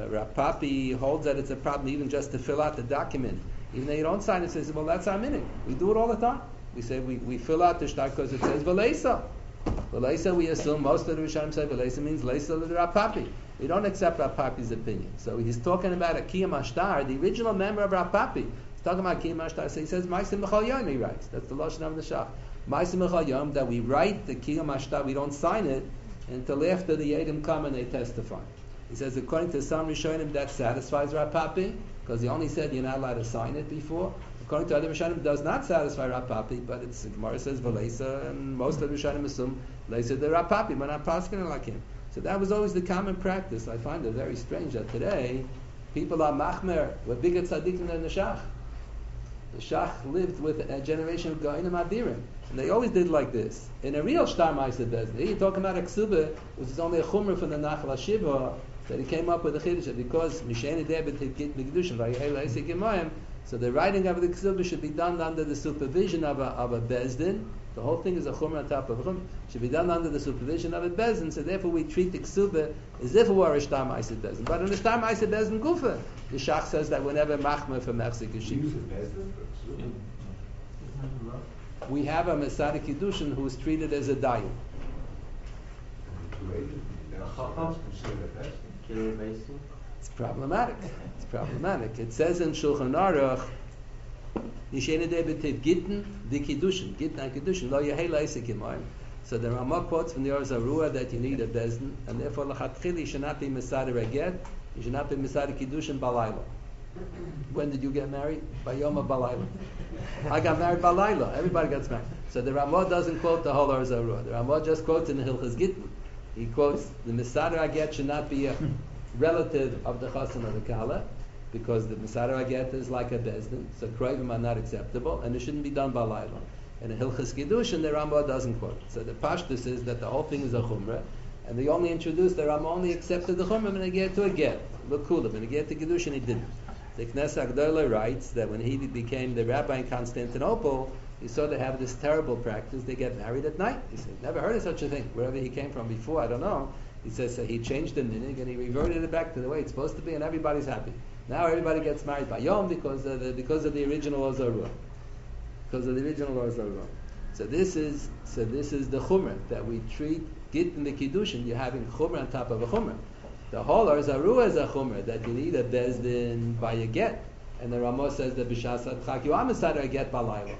Rapapi holds that it's a problem even just to fill out the document, even though you don't sign it, he says, well, that's our minhag. We do it all the time. We say we fill out the shtar because it says v'leisa. V'leisa, we assume most of the Rishonim say v'leisa means leisa the Rapapi. We don't accept Rapapi's opinion. So he's talking about a kiyam ashtar, the original member of Rapapi. Talking about kiyam ashtar, so he says ma'asim b'chol yom. He writes. That's the lashon of the Shach. Ma'asim b'chol yom, that we write the kiyam ashtar, we don't sign it until after the Yedim come and they testify. He says according to some Rishonim that satisfies Rapapi because he only said you're not allowed to sign it before. According to other Rishonim, does not satisfy Rapapi, but it's Gemara says v'leisa, and most of the Rishonim assume leisa the Rapapi, but not paskin like him. So that was always the common practice. I find it very strange that today people are machmer, we're bigger tzaddikim than the Shach. The Shach lived with a generation of Goinim Adirim. And they always did like this. In a real Shtar Ma'aseh Bezdin, you're talking about a Ksuba, which is only a Chumrah from the Nachal HaShiva, that he came up with a Chiddush, because Misheni Debet Hit Mikdushin, Vayehel Ha'isek Yemayim, so the writing of the Ksuba should be done under the supervision of a Bezdin. The whole thing is a Chumrah on top of a Chumrah. Should be done under the supervision of a Bezdin, so therefore we treat the Ksuba as if it were a Shtar Ma'aseh Bezdin. But in the Shtar Ma'aseh Bezdin Gufa, the Shach says that whenever Machmer for Mechzik Yeshiva. We have a Masada Kiddushin who is treated as a dayan. It's problematic. It says in Shulchan Aruch, Yishene Debetiv Gittin the Kiddushin, Gittin and Kiddushin, Lo Yehei Leisik Yemayim. So the Ramah quotes from the Or Zarua that you need a bezdin, and therefore Lachatchili you should not be Masada Reget, you should not be Masada Kiddushin Balayla. When did you get married? By Yom Balayla. I got married Balayla. Everybody gets married. So the Ramah doesn't quote the whole Or Zarua. The Ramah just quotes in the Hilchas Gittin. He quotes the Masada Aget should not be a relative of the Chassan of the Kala, because the Masada Aget is like a bezdin, so Kroivim are not acceptable, and it shouldn't be done Balayla. And the Hilchas Kiddushin, the Ramah doesn't quote. So the Pashtus is that the whole thing is a Chumrah, and they only introduced, the Ramah only accepted the Chumrah when they get to a Get. L'Kula, when they get to Kiddushin, he didn't. The Knesset Agdola writes that when he became the rabbi in Constantinople, he saw they have this terrible practice, they get married at night. He said, never heard of such a thing. Wherever he came from before, I don't know. He says he changed the minhag and he reverted it back to the way it's supposed to be, and everybody's happy. Now everybody gets married by Yom because of the original Or Zarua. So this is the Chumrah, that we treat Git in the Kiddushin, you're having Chumrah on top of a Chumrah. The whole Or Zarua is a Chumrah, that you need a bezdin by a get. And the Ramah says that B'shas Adchak, you are Masada a get Balayla.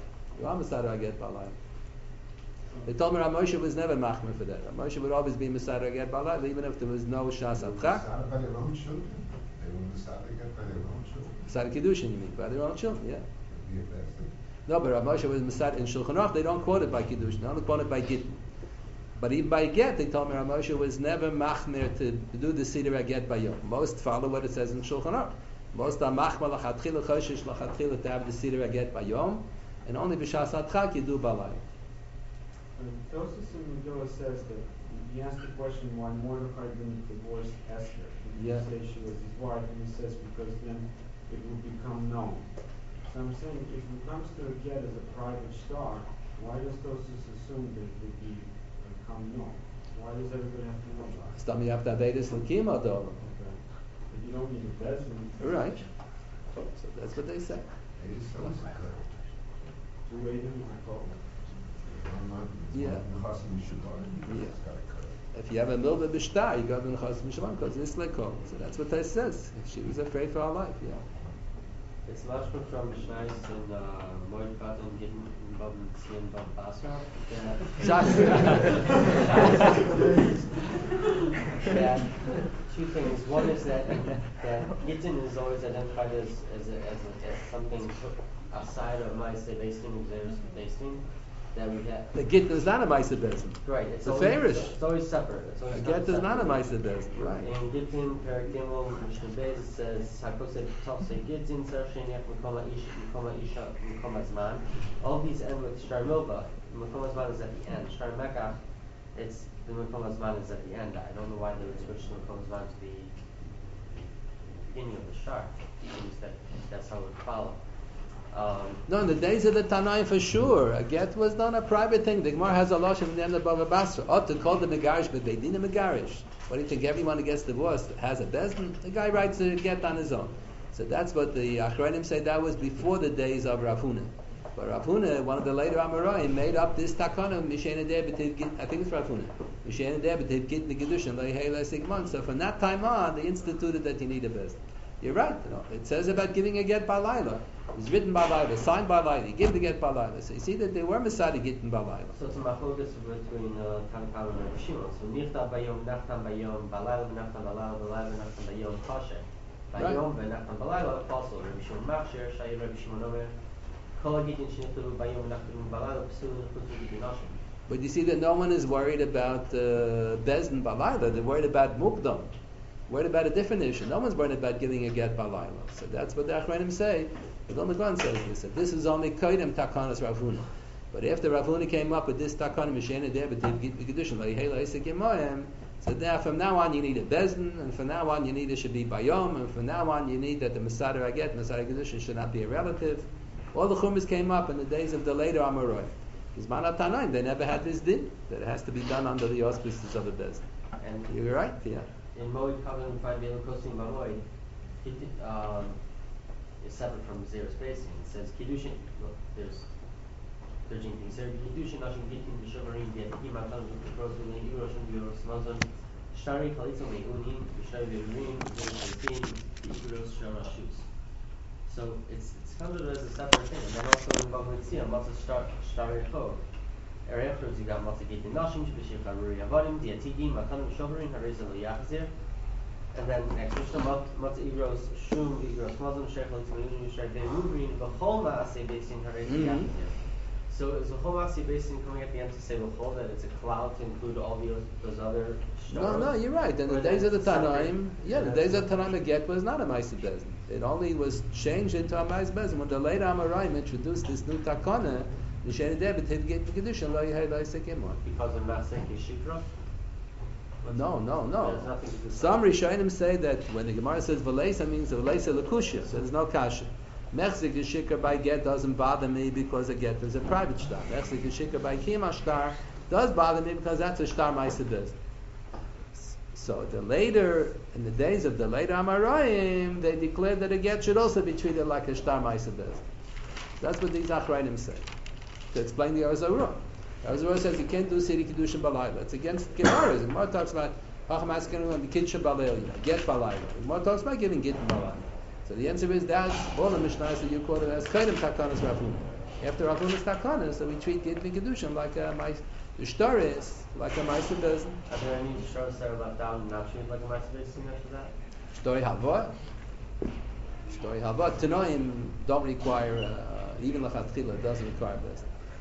They told me Ramosha was never machmer for that. Ramosha would always be Masada get Balayla, even if there was no Shas Adchak. Masada by their own children? They were Masada get by their own children? Masada Kiddushin, you mean, by their own children, yeah. Be a bezdin. No, but Ramosha was Masada in Shulchan Aruch, they don't quote it by Kiddushin, they only quote it by Gittin. But even by Get, they told me Ramosha was never machmer to do the Siddur Get by Yom. Most follow what it says in Shulchan Aruch. Most are machmer lachatchila choshesh lachatchila to have the Siddur Get by Yom, and only b'shas adchak you do balay. Tosfos in Megillah says that he asked the question why Mordechai didn't divorce Esther. He Yeah. say she was his wife, and he says because then it would become known. So I'm saying if it comes to a get as a private star, why does Tosfos assume that it would become known? Why does everybody have to know that? Stam you have to have Vedas Lakima though. Okay. But you don't need a bezin. Right. So that's what they say. It is so cut. To wait in the call. Yeah. Chasam Shabbat, Yeah. it's gotta cut it. If you have a milva b'shtar, you got in chas mishlam because it's lekol. So that's what they says. She was afraid for her life. Yeah. It's mashma from Mishnais in Moed Katan Gittin Bab Tzion Bab Basra. That two things. One is that Gittin is always identified as something outside of Ma'aseh Beisin, Beisin, that we have. The get is not a ma'aseh bezin. Right. It's The always, fairish. it's always separate. It's A always get is not a separate. ma'aseh bezin. Right. In Gittin, Perak Gimel, Mishnah Beis, it says, Hakoseh Tofseh Gittin, Tzar Sheniach, Mikoma Isha, Mikoma Zman. All these end with Shtar Milva. Mikoma Zman is at the end. Shtar Mekach, it's the Mikoma Zman is at the end. I don't know why they would switch the Mikoma Zman to the beginning of the Shtar. At least that's how it would follow. No, in the days of the Tanaim for sure, a get was done a private thing. The Gemara has a losh in the end of Bava Basra. Up to call the Megarish, but they didn't Megarish. What do you think? Everyone who gets divorced has a bezin. The guy writes a get on his own. So that's what the Achronim say. That was before the days of Rav Huna. But Rav Huna, one of the later Amoraim, made up this takana. Mishena der b'tiv git. I think it's Rav Huna. Mishena der b'tiv git negedushin leihei lesigman. So from that time on, they instituted that you need a bezin. You're right. You know, it says about giving a get by Laila. It's written by Laila, signed by Laila. You give the get by Laila. So you see that they were Masadi getting by Laila. So it's a machlokes between Tanakh and Rabbi Shimon. So Nifta Bayom, Nachtan Bayom, Balayla Nachtan Balayla, Balayla Nachtan Bayom, Pashe. Bayom Nachtan Balayla, Apostle. Rabbi Shimon Machshir, Shai Rabbi Shimon Omer. Kol Gitin Shiniftu Bayom Nachtan Balayla, Psul Nechutzu Gitin Nashim. But you see that no one is worried about Bezdin by Laila. They're worried about Mukdam. Worried about a different issue. No one's worried about giving a get by Laila. So that's what the Achronim say. The Gilmaglan says this. That this is only Kodim Takanas Rav Huna. But after Rav Huna came up with this Takanim Mishena Der B'Tiv Gedushin Leihei Leisek Yemoyim, so now from now on you need a Bezdin, and from now on you need it should be Bayom, and from now on you need that the Masada Aget, Masada Gedushin should not be a relative. All the Chumas came up in the days of the later Amorai. Because Manat Tanaim, they never had this din, that it has to be done under the auspices of a Bezdin. And You're right, yeah. in Moed Katan, we find Beilu Kosim Bamoed. Is separate from Zeros Basin. It says Kiddushin. Look, there's 13 things here. Kiddushin, Nashim, Gittin, Bishovarim, Biatikim, Matan, Bikros, Vilin, Euroshim, Bios, Mazon, Shtari, Chalitza, Meunim, Bishay, Virim, Virim, Bikuros, Sharashus. So it's counted as a separate thing. And then also in Bamritzia, Matzah, Shtari, Chog. Afterwards, you got Matzah, Gittin, Nashim, Bishim, Haruri, Avadim, Diatikim, Matan, Bishovarim, Harizal, Yachzir. And then next Mishnah, Matzah Igros, Shum, Igros, Mazon, Shechel, Tzmanim, Yishay, Ve'Ruvin, V'chol Ma'aseh Beisin, Harei Yachzir. So is the whole Ma'aseh Beisin coming at the end to say V'chol, that it's a cloud to include all those other stars? No, you're right. In the days of the Tanaim, the days of the Tanaim, a get was not a Ma'aseh Bezin. It only was changed into a Ma'aseh Bezin when the later Amoraim introduced this new takana. Mishena Der B'Tiv Gedushin Leihei Leisek Yemoyim. Because of Ma'aseh Yeshikra? No. There's nothing to do with Some Rishonim say that when the Gemara says V'leisa means V'leisa L'kushya, so there's no kasha. Mechzik Yeshikra by get doesn't bother me because a get is a private shtar. Mechzik Yeshikra by Kiyama shtar does bother me because that's a shtar Ma'aseh Bezin. So in the days of the later Amoraim, they declared that a get should also be treated like a shtar Ma'aseh Bezin. That's what these Achronim say. To explain the Arzarah. Arzarah says you can't do Siri Kiddushin Balayla. It's against Gemara. The Gemara talks about Chacham Askenim and the Kiddushin Balayla, get Balayla. The Gemara talks about giving get Balayla. So the answer is that's all the Mishnahs that you quote it as Chayim Takanas Rav Huna. After Rav Huna's Takanas, so we treat get Kiddushin like a the shtar is like a Ma'aseh Bezin. Are there any stars that are left out and not treated like a Ma'aseh Beisin after that? Shtori Havah. Shtori Havah. Tanoim don't require even Lachatchila doesn't require Bezin.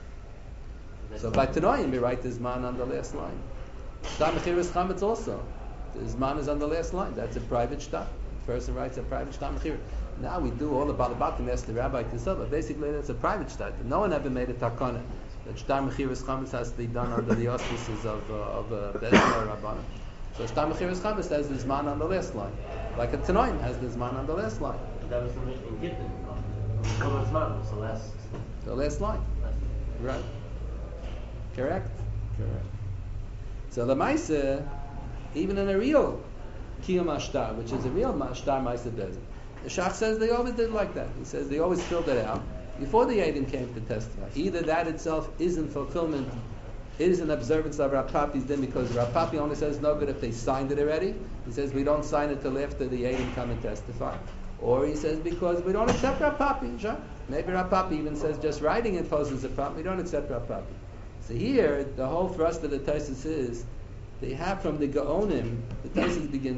So by Tanoim, we write this man on the last line. Shtar Mechiras Chametz also. This man is on the last line. That's a private shtar. The person writes a private shtar Mechiras. Now we do all the Balabatim, ask the rabbi to sell, but basically that's a private shtar. No one ever made a takana. That shtar Mechiras Chametz has to be done under the auspices of Bezdin or Rabbanim. So shtar Mechiras Chametz has this man on the last line. Like a Tanoim has this man on the last line. That was in Gittin. Koman's man was the last. The last line. Right. Correct. So the Maisa, even in a real Kiyum Ashtar, which is a real Ashtar Maisa Bezin, the Shach says they always did like that. He says they always filled it out before the Eidim came to testify. Either that itself is in fulfillment, is an observance of Rav Papi's din, because Rav Papi only says no good if they signed it already. He says we don't sign it till after the Eidim come and testify. Or he says because we don't accept Rav Papi. Sure? Maybe Rav Papi even says just writing it poses a problem. We don't accept Rav Papi. So here, the whole thrust of the Taisus is, they have from the Gaonim, the Taisus begins,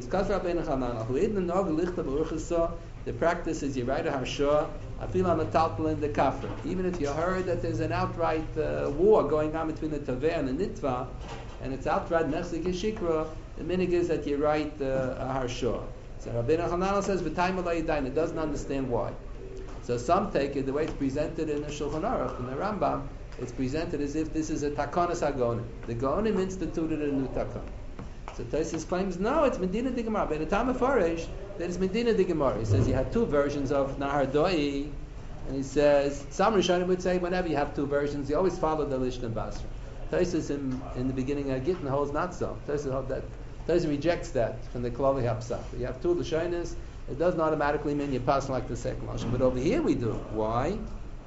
the practice is you write a Harshah, I feel on a talpal in the kafir. Even if you heard that there's an outright war going on between the Taveh and the Nitva, and it's outright Mechzik Yeshikra, the minig is that you write a Harshah. So Rabbeinu Hananel says, V'taim alay dain, it doesn't understand why. So some take it, the way it's presented in the Shulchan Aruch, in the Rambam, it's presented as if this is a Takonis HaGonim. The Gonim instituted a new Takon. So Taisus claims, no, it's Medina de Gemara. By the time of Farish, that it's Medina de Gemara. He says you have two versions of Nahar Doi, and he says, some Rishonim would say, whenever you have two versions, you always follow the Lishna Basra. Taisus in the beginning of Gittin holds not so. Taisus rejects that from the Klali Hapsach. You have two Lishonis, it doesn't automatically mean you pass like the second Lashon. But over here we do. Why?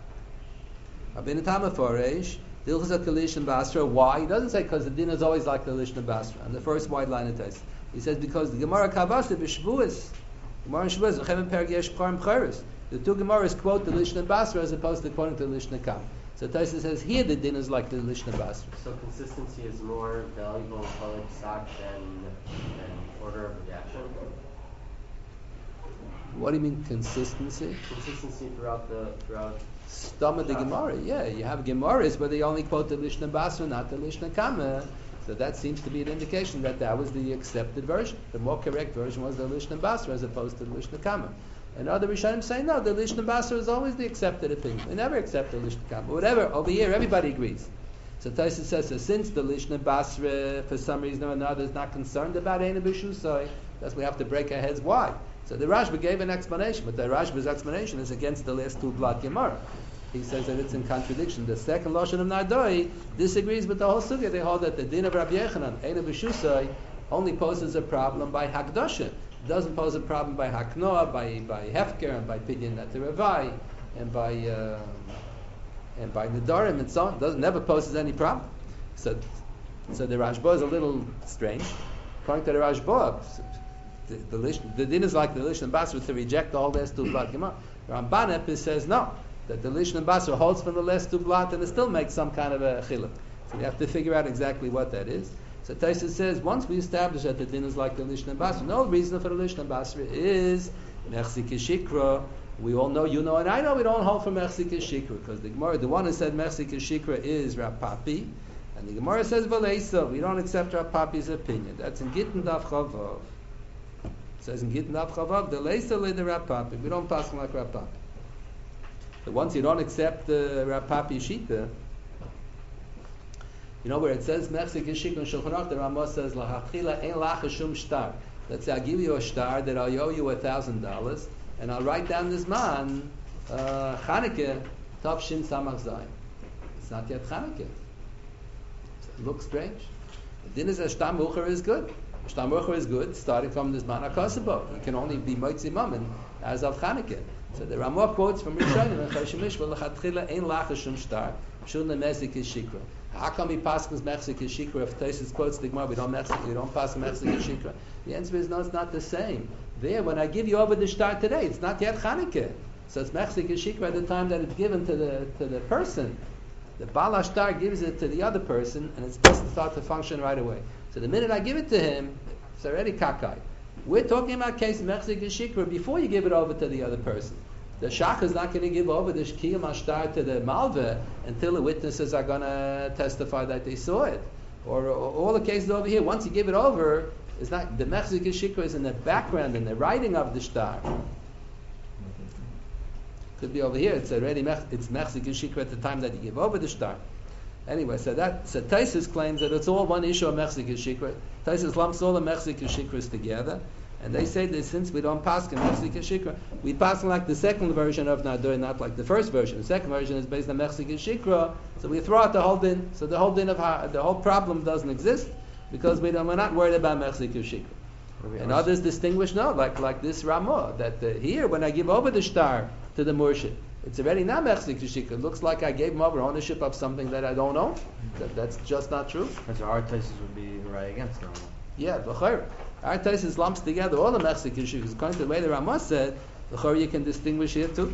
Abin Tama Foresh, Dilchas Kalish Basra. Why? He doesn't say because the din is always like the Lishna Basra. And the first wide line it says. He says because the Gemara Kavasa B'Shvuas, Gemara Shvuas, Lechem Perg Yesh Charim Cheres. The two Gemaras quote the Lishna Basra as opposed to quoting the Lishna Kam. So Taisa says here the din is like the Lishna Basra. So consistency is more valuable in Khalid Sak than order of redaction? What do you mean consistency? Consistency throughout Stomach the Gemara, yeah. You have Gemaras where they only quote the Lishna Basra, not the Lishna Kama. So that seems to be an indication that was the accepted version. The more correct version was the Lishna Basra as opposed to the Lishna Kama. And other Rishonim say, no, the Lishna Basra is always the accepted opinion. We never accept the Lishna Kama. Whatever, over here, everybody agrees. So Taisa says, so since the Lishna Basra, for some reason or another, is not concerned about Eina B'Shusai, that's we have to break our heads. Why? So the Rashba gave an explanation, but the Rashba's explanation is against the last two blood Gemara. He says that it's in contradiction. The second Lashon of Nardoi disagrees with the whole sugya. They hold that the din of Rabbi Yechanan, Eina B'Shusai, only poses a problem by Hakdosha. It doesn't pose a problem by Haknoah, by Hefker, and by Pidyon Nateravai, and by Nedarim, and so on. Never poses any problem. So the Rashba is a little strange. According to the Rashba, the din is like the Lishna Basra to reject all last two blood Gemara. Ramban Epis says no, that the Lishna Basra holds from the last two blood and it still makes some kind of a chiluk. So we have to figure out exactly what that is. So Taisa says once we establish that the din is like the Lishna Basra, no reason for the Lishna Basra is Mechzik Shikra. We all know, you know, and I know we don't hold for Mechzik Shikra because the Gemara, the one who said Mechzik Shikra is Rav Papi, and the Gemara says Valeisa. We don't accept Rav Papi's opinion. That's in Gittin Daf Chavav. It says in Gittin Daf Chavav, the Leisa le the Rav Papi. We don't pass like Rav Papi. So once you don't accept the Rav Papi Shita, you know where it says Mechzik Shikra in Shulchan Aruch, the Ramah says L'Hachila ein lach shum shtar. Let's say I give you a star that I owe you $1,000, and I'll write down this man Chanukah Tavshin Samach Zayin. It's not yet Chanukah. It looks strange. The din is a Shtam Ucher is good. Shtam Ucher is good, starting from this man HaKosabo. It can only be Moitzi Mammon as of Chanukah. So the Ramah quotes from Rishonim and Choshen Mishpah L'Chatchila ein lach shum shtar shul nemesik shikra. How come he passes Mechzik Shikra if Taisus quotes the Gemara? We don't pass Mechzik Shikra. The answer is no, it's not the same. There, when I give you over the shtar today, it's not yet Chanukah. So it's Mechzik Shikra at the time that it's given to the person. The Baal Shtar gives it to the other person, and it's supposed to start to function right away. So the minute I give it to him, it's already kakai. We're talking about case Mechzik Shikra before you give it over to the other person. The Shach is not going to give over the Shkiyam Ashtar to the Malva until the witnesses are going to testify that they saw it. Or all the cases over here, once you give it over, it's not the Mechzik Shikra is in the background, in the writing of the Shtar. Could be over here, it's already it's Mechzik Shikra at the time that you give over the Shtar. Anyway, so Taisus claims that it's all one issue of Mechzik Shikra. Taisus lumps all the Mechzik Shikras together. And they say that since we don't pass Mechzik Shikra, we pass like the second version of Nadoi, not like the first version. The second version is based on Mechzik Shikra, so we throw out the whole din. So the whole din of the whole problem doesn't exist. because we're not worried about Mechzik Yushika. And others distinguish, no, like this Ramah, that here, when I give over the star to the Murshid, it's already not Mechzik Yushika. It looks like I gave him over ownership of something that I don't own. That's just not true. Because our cases would be right against them. Yeah, v'chayr. Our Taisus lumps together all the Mechzik Yishukas. According to the way the Ramah said, v'chayr you can distinguish here too.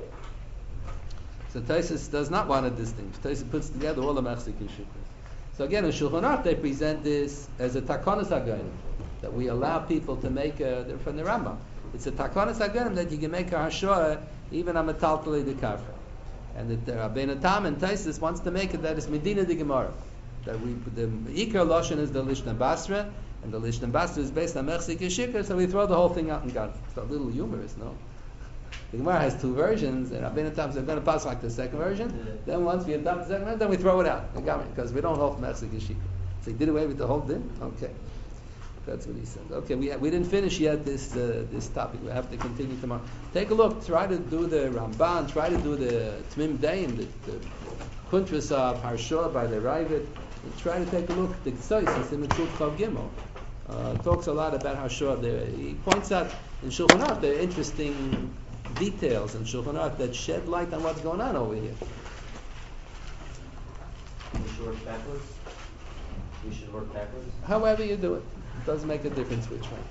So Taisus does not want to distinguish. Taisus puts together all the Mechzik Yishukas. So again, in Shulchan Aruch they present this as a takonis hagoyim, that we allow people to make from the Rambam. It's a takonis hagoyim that you can make a hashor even a metaltali de kafra. And that Rabbeinu Tam and Taisus wants to make it that it's Medina de Gemara. That the Ikar Lashon is the Lishna Basra, and the Lishna Basra is based on Mechzik Yeshikar, so we throw the whole thing out and got it's a little humorous, no? The Gemara has two versions, and Rabbeinu Tam said, going to pass like the second version. Then once we adopt the second version, then we throw it out, because we don't hold Mechzik Yeshikar. So he did away with the whole din? Okay. That's what he said. Okay, we didn't finish yet this topic. We have to continue tomorrow. Take a look. Try to do the Ramban. Try to do the Tmim Dein, the Kuntras of Harshah by the Ravid. Try to take a look at the Ktsois. It's in the Kuf Chav Gimel. Talks a lot about Harshah there. He points out in Shulchan Aruch there are interesting details in Shulchan Aruch that shed light on what's going on over here. We should work backwards. We should work backwards. However you do it. It doesn't make a difference which one.